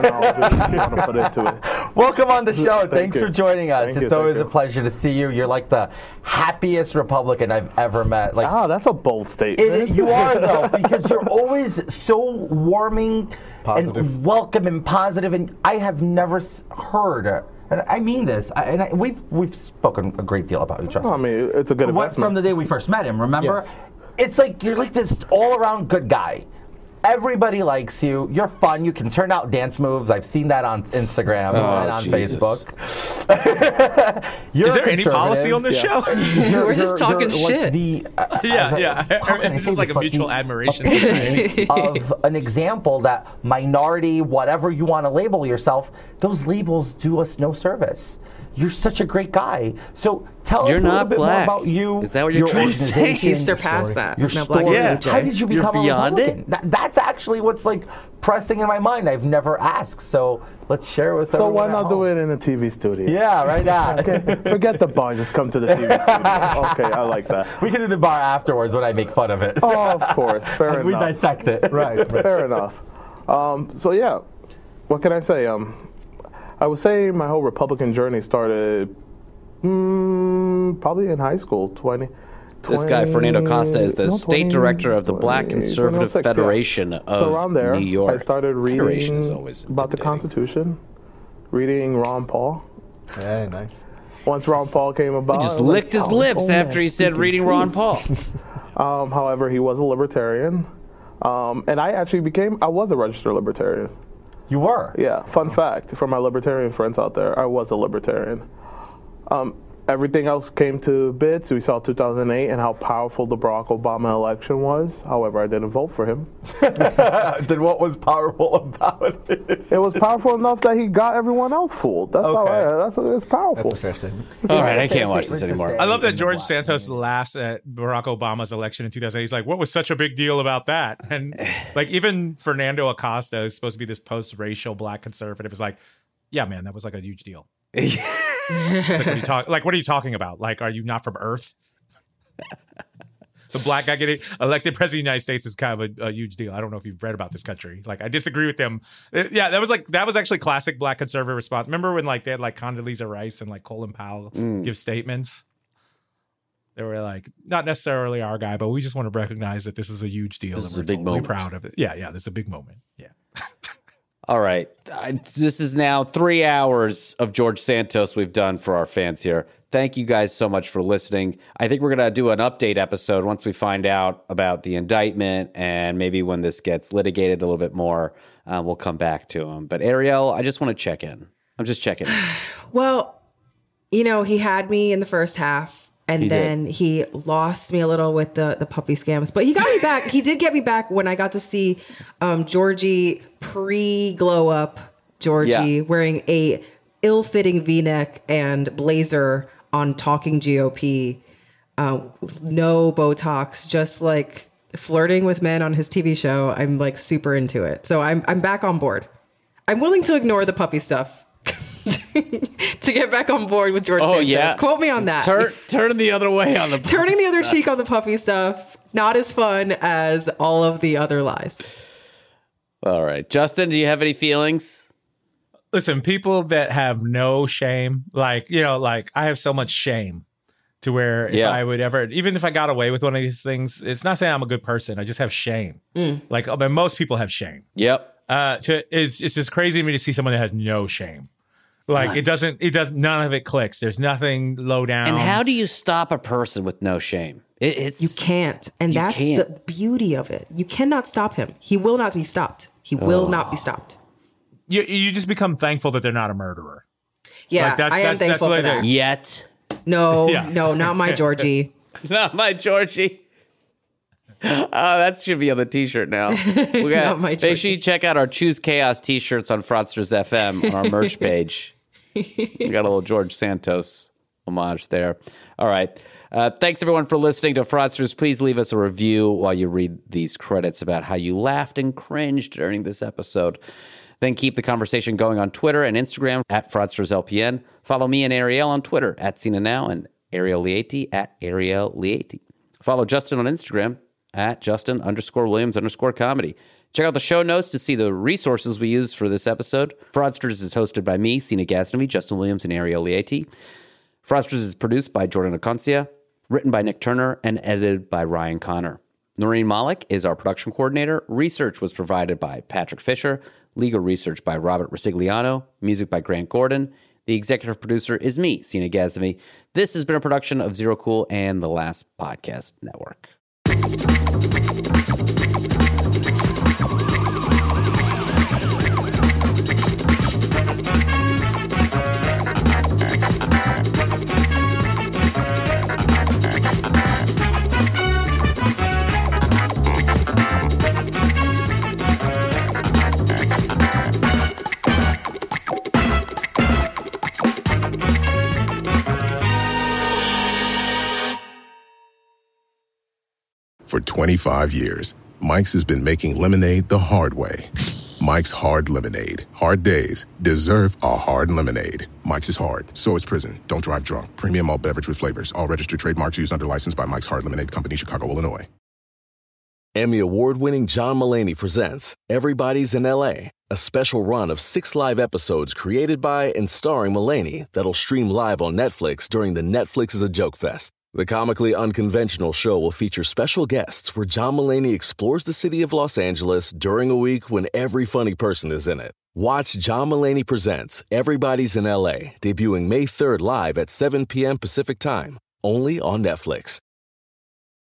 Welcome on the show. Thank Thanks you. for joining us. Thank it's you, always thank a pleasure to see you. You're like the happiest Republican I've ever met. Like, ah, that's a bold statement. It, you are though, because you're always so warming, Positive. and welcome, and positive. And I have never s- heard, uh, and I mean this. I, and I, we've we've spoken a great deal about you. Trust I me. mean, it's a good What, investment. from the day we first met him, remember? Yes. It's like you're like this all-around good guy. Everybody likes you. You're fun. You can turn out dance moves. I've seen that on Instagram Oh, and on Jesus. Facebook. You're Is there any conservative. policy on this Yeah. show? You're- We're just you're- talking you're like shit. the, uh, Yeah, as a- yeah. how can I This say is like a but mutual the admiration epitome society. of an example that minority, whatever you want to label yourself, those labels do us no service. You're such a great guy. So tell You're us a little not bit black. more about you. Is that what you're your trying to say? organization, He's surpassed your that. Your Not black story. is Yeah. O J. How did you You're become a beyond it? Republican? That, that's actually what's like pressing in my mind. I've never asked. So let's share with so everyone why at not home. do it in a T V studio? Yeah, right now. Okay, forget the bar. Just come to the T V studio. Okay, I like that. We can do the bar afterwards when I make fun of it. Oh, of course. Fair And we enough. dissect it. Right. right. Fair enough. Um, so yeah, what can I say? Um, I would say my whole Republican journey started mm, probably in high school. Twenty. This guy, Fernando Costa, is the no, state twenty, director of the Black twenty, Conservative twenty oh six, yeah. Federation of So around there, New York. I started Federation reading is always about the intimidating. Constitution, reading Ron Paul. Yeah, nice. Once Ron Paul came about, He just I was licked like, his oh, lips oh, after he said speaking reading truth. Ron Paul. Um, however, he was a libertarian, um, and I actually became. I was a registered libertarian. You were? Yeah. Fun fact for my libertarian friends out there, I was a libertarian. Um, everything else came to bits. We saw two thousand eight and how powerful the Barack Obama election was. However, I didn't vote for him. Then what was powerful about it? It was powerful enough that he got everyone else fooled. That's Okay. how I, that's it's powerful. That's a fair statement. All right, I can't watch this anymore. I love that George Santos laughs at Barack Obama's election in two thousand eight. He's like, what was such a big deal about that? And like even Fernando Acosta is supposed to be this post-racial black conservative is like, yeah, man, that was like a huge deal. It's like, what are you talk- like, what are you talking about? Like, are you not from Earth? The black guy getting elected president of the United States is kind of a, a huge deal. I don't know if you've read about this country. Like, I disagree with them. It- yeah, that was like that was actually classic black conservative response. Remember when like they had like Condoleezza Rice and like Colin Powell Mm. give statements? They were like, not necessarily our guy, but we just want to recognize that this is a huge deal. This and is a we're big totally moment. proud of it. Yeah, yeah, this is a big moment. Yeah. All right. I, this is now three hours of George Santos we've done for our fans here. Thank you guys so much for listening. I think we're going to do an update episode once we find out about the indictment and maybe when this gets litigated a little bit more, uh, we'll come back to him. But Ariel, I just want to check in. I'm just checking in. Well, you know, he had me in the first half. And He did. then he lost me a little with the, the puppy scams. But he got me back. He did get me back when I got to see um, Georgie pre-glow up Georgie Yeah. wearing a ill-fitting V-neck and blazer on Talking G O P. Uh, no Botox, just like flirting with men on his T V show. I'm like super into it. So I'm I'm back on board. I'm willing to ignore the puppy stuff. To get back on board with George Oh, Santos. yeah. Quote me on that. Turn, turn the other way on the puppy Turning the other stuff. cheek on the puppy stuff. Not as fun as all of the other lies. All right. Justin, do you have any feelings? Listen, people that have no shame, like, you know, like I have so much shame to where if Yeah. I would ever, even if I got away with one of these things, it's not saying I'm a good person. I just have shame. Mm. Like, I mean, most people have shame. Yep. Uh, to, it's, it's just crazy to me to see someone that has no shame. Like None. it doesn't, it does, none of it clicks. There's nothing low down. And how do you stop a person with no shame? It, it's You can't. And You that's can't. the beauty of it. You cannot stop him. He will not be stopped. He will Oh. not be stopped. You, you just become thankful that they're not a murderer. Yeah, Like, that's- I am that's- that's thankful like for that. a- Yet. No, Yeah. no, not my Georgie. Not my Georgie. Oh, that should be on the t-shirt now. We got, Not my make sure Georgie. you check out our Choose Chaos t-shirts on Fraudsters F M on our merch page. We got a little George Santos homage there. All right. Uh, thanks, everyone, for listening to Fraudsters. Please leave us a review while you read these credits about how you laughed and cringed during this episode. Then keep the conversation going on Twitter and Instagram at FraudstersLPN. Follow me and Ariel on Twitter at Cena Now and Ariel Lieti at Ariel Lieti. Follow Justin on Instagram at Justin underscore Williams underscore comedy. Check out the show notes to see the resources we used for this episode. Fraudsters is hosted by me, Cena Gasnovi, Justin Williams, and Ariel Lieti. Fraudsters is produced by Jordan Aconcia, written by Nick Turner, and edited by Ryan Connor. Noreen Malik is our production coordinator. Research was provided by Patrick Fisher. Legal research by Robert Resigliano. Music by Grant Gordon. The executive producer is me, Cena Gasnovi. This has been a production of Zero Cool and the Last Podcast Network. For twenty-five years, Mike's has been making lemonade the hard way. Mike's Hard Lemonade. Hard days deserve a hard lemonade. Mike's is hard, so is prison. Don't drive drunk. Premium malt beverage with flavors. All registered trademarks used under license by Mike's Hard Lemonade Company, Chicago, Illinois. Emmy award-winning John Mulaney presents Everybody's in L A, a special run of six live episodes created by and starring Mulaney that'll stream live on Netflix during the Netflix is a Joke Fest. The comically unconventional show will feature special guests where John Mulaney explores the city of Los Angeles during a week when every funny person is in it. Watch John Mulaney Presents Everybody's in L A, debuting May third live at seven p.m. Pacific Time, only on Netflix.